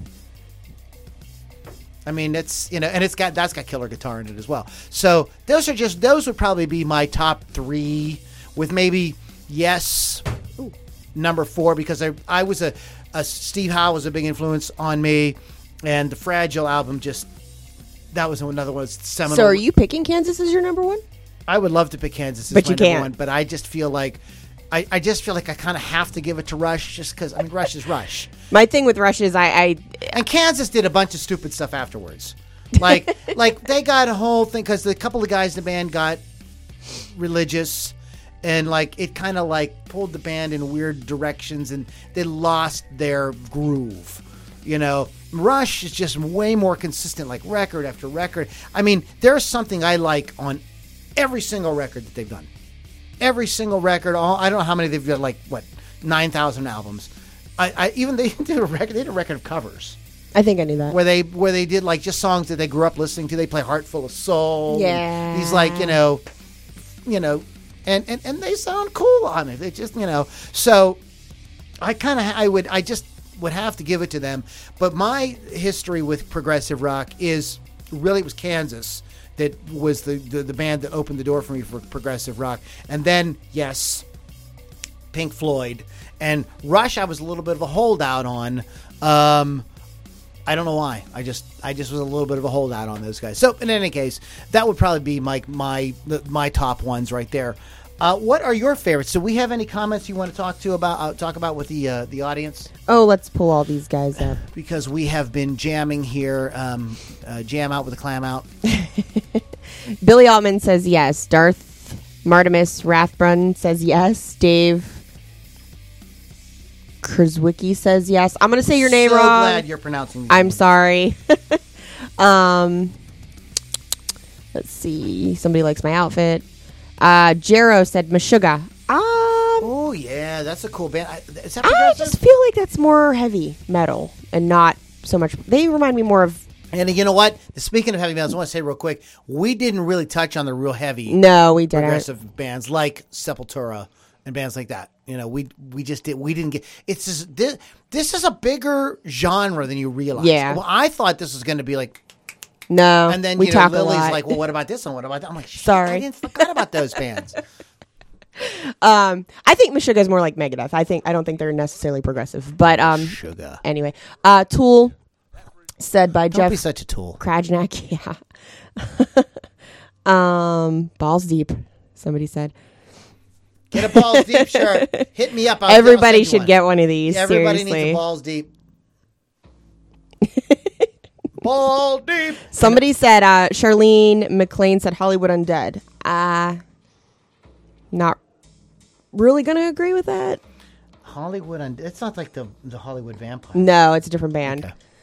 I mean, it's, and that's got killer guitar in it as well. So those would probably be my top 3, with maybe Yes, number 4 because I was a Steve Howe was a big influence on me, and the Fragile album that was another one. Seminal. So are you picking Kansas as your number 1? I would love to pick Kansas as But my you number can't. 1, but I just feel like I kind of have to give it to Rush just because Rush is Rush. My thing with Rush is And Kansas did a bunch of stupid stuff afterwards. Like they got a whole thing because a couple of guys in the band got religious, and like it kind of like pulled the band in weird directions, and they lost their groove. You know, Rush is just way more consistent, like record after record. I mean, there's something I like on every single record that they've done. Every single record. I don't know how many they've done. Like 9,000 albums. I even they did a record of covers. I think I knew that. Where they did like just songs that they grew up listening to. They play "Heart Full of Soul." Yeah. He's like, and they sound cool on it. They just, So I just would have to give it to them. But my history with progressive rock it was Kansas that was the band that opened the door for me for progressive rock. And then, yes, Pink Floyd. And Rush I was a little bit of a holdout on. I don't know why. I just was a little bit of a holdout on those guys. So in any case, that would probably be my top ones right there. What are your favorites? Do we have any comments you want to talk about with the audience? Oh, let's pull all these guys up. Because we have been jamming here. Jam out with a clam out. Billy Altman says yes. Darth Martimus Rathbrun says yes. Dave Kurzwicki says yes. I'm going to say your name wrong. Glad you're pronouncing these I'm names. sorry. Let's see. Somebody likes my outfit. Jero said Meshuggah. Oh, yeah. That's a cool band. Is that I progressive? just feel like that's more heavy metal and not so much. They remind me more of. And you know what? Speaking of heavy bands, I want to say real quick, we didn't really touch on the real heavy No, we didn't. progressive bands like Sepultura and bands like that. We just did. We didn't get. It's just, this is a bigger genre than you realize. Yeah. Well, I thought this was going to be like, No, and then we talk a Lily's lot. like, well, what about this one? What about that? I'm like, shit, Sorry. I didn't forget about those bands. I think Meshuggah is more like Megadeth. I don't think they're necessarily progressive, but Sugar. anyway, Tool said by Don't Jeff be such a tool. Krajnak. Yeah. Balls deep. Somebody said. Get a balls deep shirt. Hit me up. Everybody should get one of these. Everybody seriously. needs a balls deep. Ball deep. Somebody said, Charlene McLean said Hollywood Undead. Not really going to agree with that. Hollywood Undead. It's not like the Hollywood Vampire. No, it's a different band.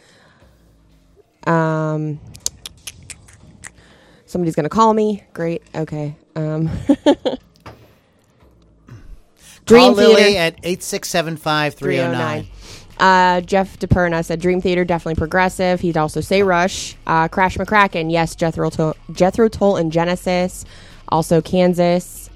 Okay. Somebody's going to call me. Great. Okay. Call Dream Lily Theater. at 8675309. Jeff DePerna said Dream Theater, definitely progressive. He'd also say Rush. Crash McCracken, yes. Jethro Tull and Genesis. Also Kansas.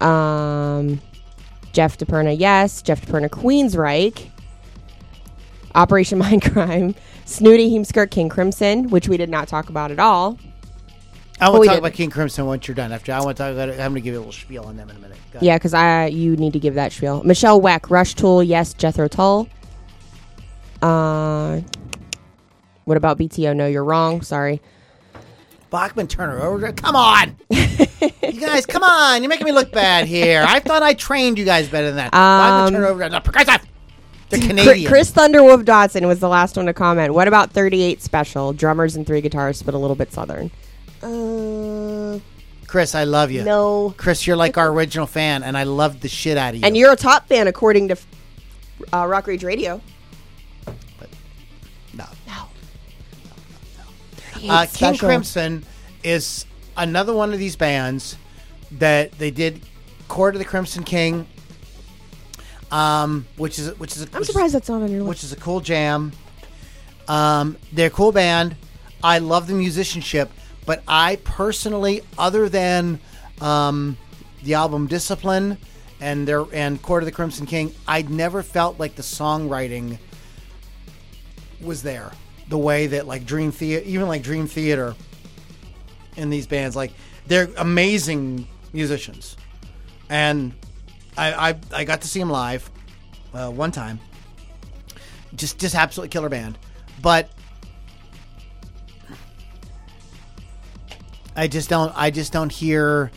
Jeff DePerna, yes. Jeff DePerna, Queensryche. Operation Mindcrime. Snooty Heemskirt, King Crimson, which we did not talk about at all. I want we to talk did. about King Crimson once you're done. After I want to talk about it, I'm going to give you a little spiel on them in a minute. Go ahead. Yeah, because you need to give that spiel. Michelle Weck, Rush Tool, yes. Jethro Tull. What about BTO? No, you're wrong. Sorry. Bachman Turner. Come on. You guys, come on. You're making me look bad here. I thought I trained you guys better than that. Bachman Turner over. No, progressive. They're Canadian. Chris Thunderwolf Dotson was the last one to comment. What about 38 Special? Drummers and 3 guitarists, but a little bit southern. Chris, I love you. No. Chris, you're like our original fan, and I love the shit out of you. And you're a top fan, according to Rock Rage Radio. No. No. King Special. Crimson is another one of these bands that they did Court of the Crimson King, which is I'm surprised that's not on your list. which is a cool jam. They're a cool band. I love the musicianship, but I personally, other than the album Discipline and Court of the Crimson King, I never felt like the songwriting was there the way that like Dream Theater in these bands, like they're amazing musicians, and I got to see them live, one time. Just absolutely killer band. But I just don't hear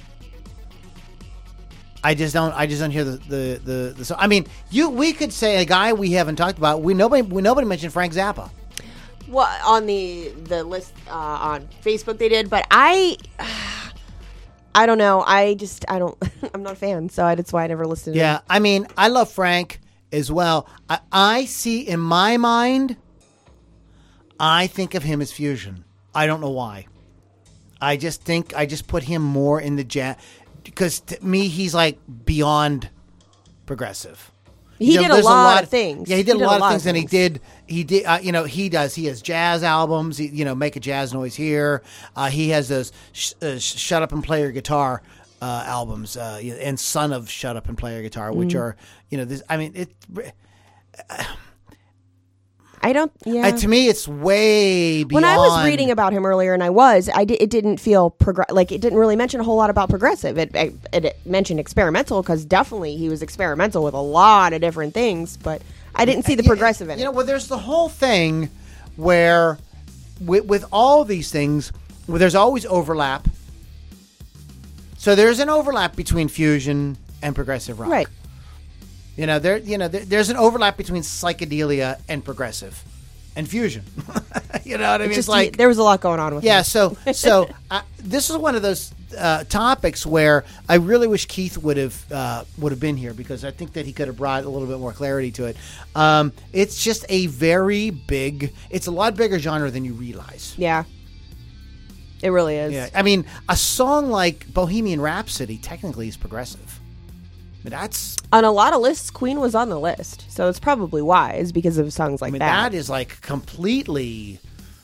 the song. I mean, we could say a guy we haven't talked about. Nobody mentioned Frank Zappa. Well, on the list on Facebook they did, but I don't know. I don't. I'm not a fan, so that's why I never listened to him. Yeah, I mean, I love Frank as well. I see in my mind, I think of him as fusion. I don't know why. I just put him more in the jazz. Because to me, he's like beyond progressive. He did a lot of things. Yeah, he did a lot of things, and he did. He has jazz albums. Make a jazz noise here. He has those Shut Up and Play Your Guitar albums, and Son of Shut Up and Play Your Guitar, which are this. I mean, it. I don't. Yeah. To me, it's way beyond. When I was reading about him earlier, and it didn't feel like it didn't really mention a whole lot about progressive. It mentioned experimental because definitely he was experimental with a lot of different things, but I didn't see the progressive in it. Well, there's the whole thing where with all these things, where there's always overlap. So there's an overlap between fusion and progressive rock. Right. There's an overlap between psychedelia and progressive and fusion. You know what I mean? It's like there was a lot going on with yeah. it. So this is one of those topics where I really wish Keith would have been here, because I think that he could have brought a little bit more clarity to it. It's just it's a lot bigger genre than you realize. Yeah. It really is. Yeah. I mean, a song like Bohemian Rhapsody technically is progressive. But that's on a lot of lists. Queen was on the list, so it's probably wise because of songs like that. That is like completely,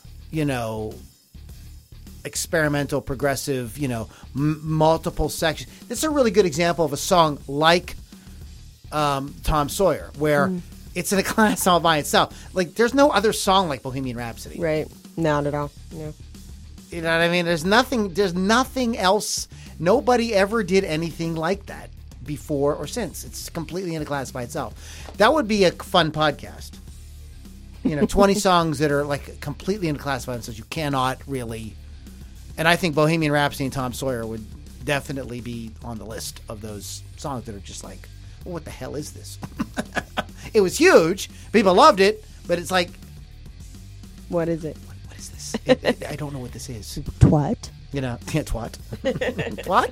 experimental, progressive. Multiple sections. This is a really good example of a song like Tom Sawyer, where it's in a class all by itself. Like, there's no other song like Bohemian Rhapsody. Right? Not at all. No. You know what I mean? There's nothing else. Nobody ever did anything like that before or since. It's completely in a class by itself. That would be a fun podcast. 20 songs that are like completely in a class by themselves. You cannot really. And I think Bohemian Rhapsody and Tom Sawyer would definitely be on the list of those songs that are just like, well, what the hell is this? It was huge. People loved it, but it's like, what is it? What is this? I don't know what this is. Twat? Twat. What?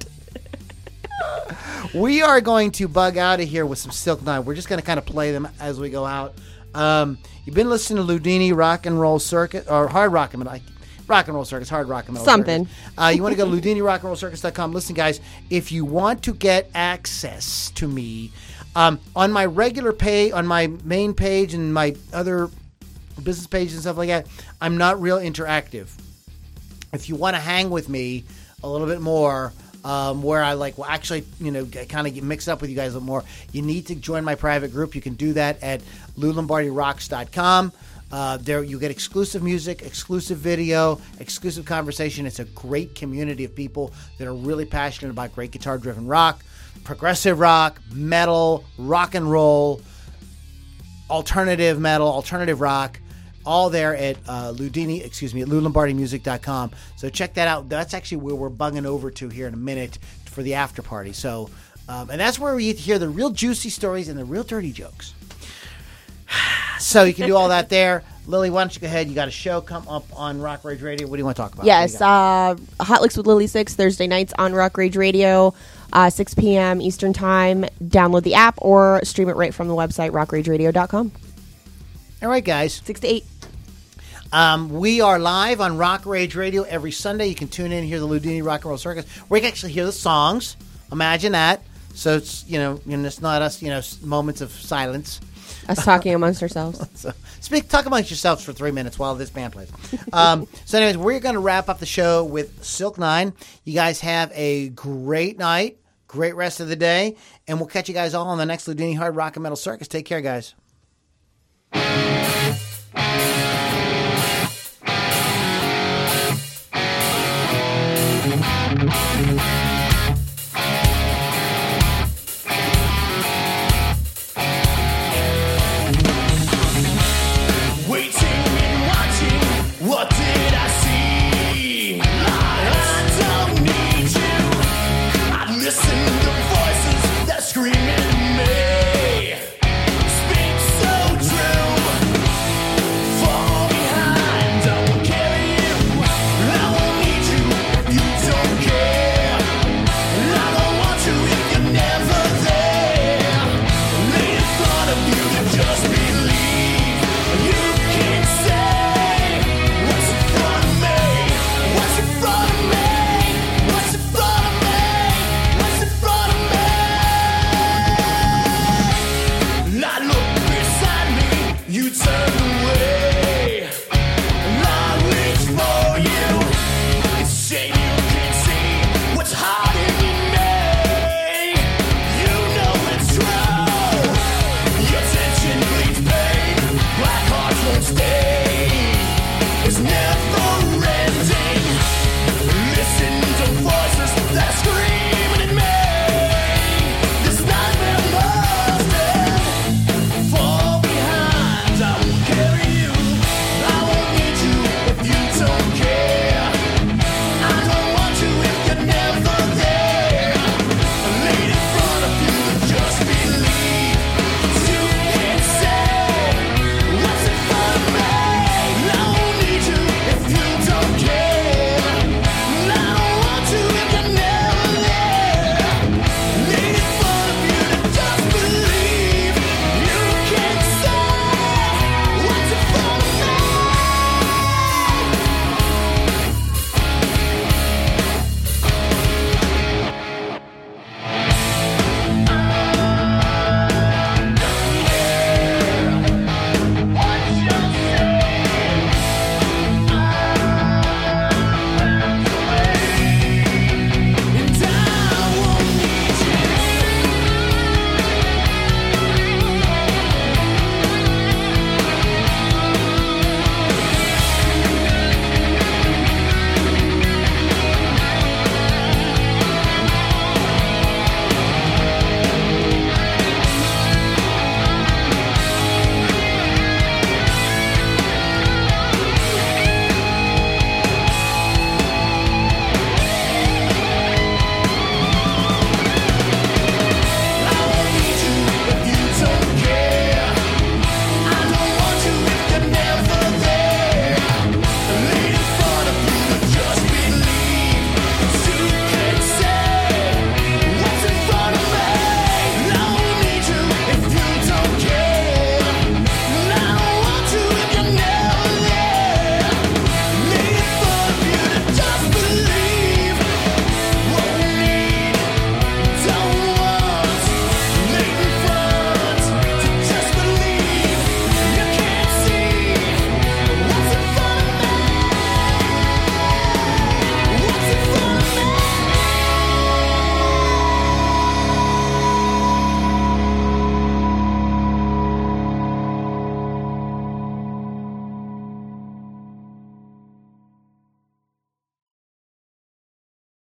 We are going to bug out of here with some Silk Nine. We're just going to kind of play them as we go out. You've been listening to Ludini Rock and Roll Circuit, or Hard Rock and Roll Circus, Hard Rock and Metal Something. Circus. You want to go to LudiniRockandRollCircus.com. Listen, guys, if you want to get access to me, on my regular page, on my main page and my other business pages and stuff like that, I'm not real interactive. If you want to hang with me a little bit more, where I kind of get mixed up with you guys a little more, you need to join my private group. You can do that at LouLombardiRocks.com. There you get exclusive music, exclusive video, exclusive conversation. It's a great community of people that are really passionate about great guitar-driven rock, progressive rock, metal, rock and roll, alternative metal, alternative rock. All there at LouLombardiMusic.com. So check that out. That's actually where we're bugging over to here in a minute for the after party. So, and that's where we hear the real juicy stories and the real dirty jokes. So you can do all that there. Lily, why don't you go ahead? You got a show come up on Rock Rage Radio. What do you want to talk about? Yes, Hot Licks with Lily 6, Thursday nights on Rock Rage Radio, 6 p.m. Eastern Time. Download the app or stream it right from the website, rockrageradio.com. All right, guys. 6 to 8. We are live on Rock Rage Radio every Sunday. You can tune in and hear the Ludini Rock and Roll Circus, where you can actually hear the songs. Imagine that. So it's, it's not us, moments of silence. Us talking amongst ourselves. So talk amongst yourselves for 3 minutes while this band plays. So anyways, we're going to wrap up the show with Silk Nine. You guys have a great night, great rest of the day, and we'll catch you guys all on the next Ludini Hard Rock and Metal Circus. Take care, guys.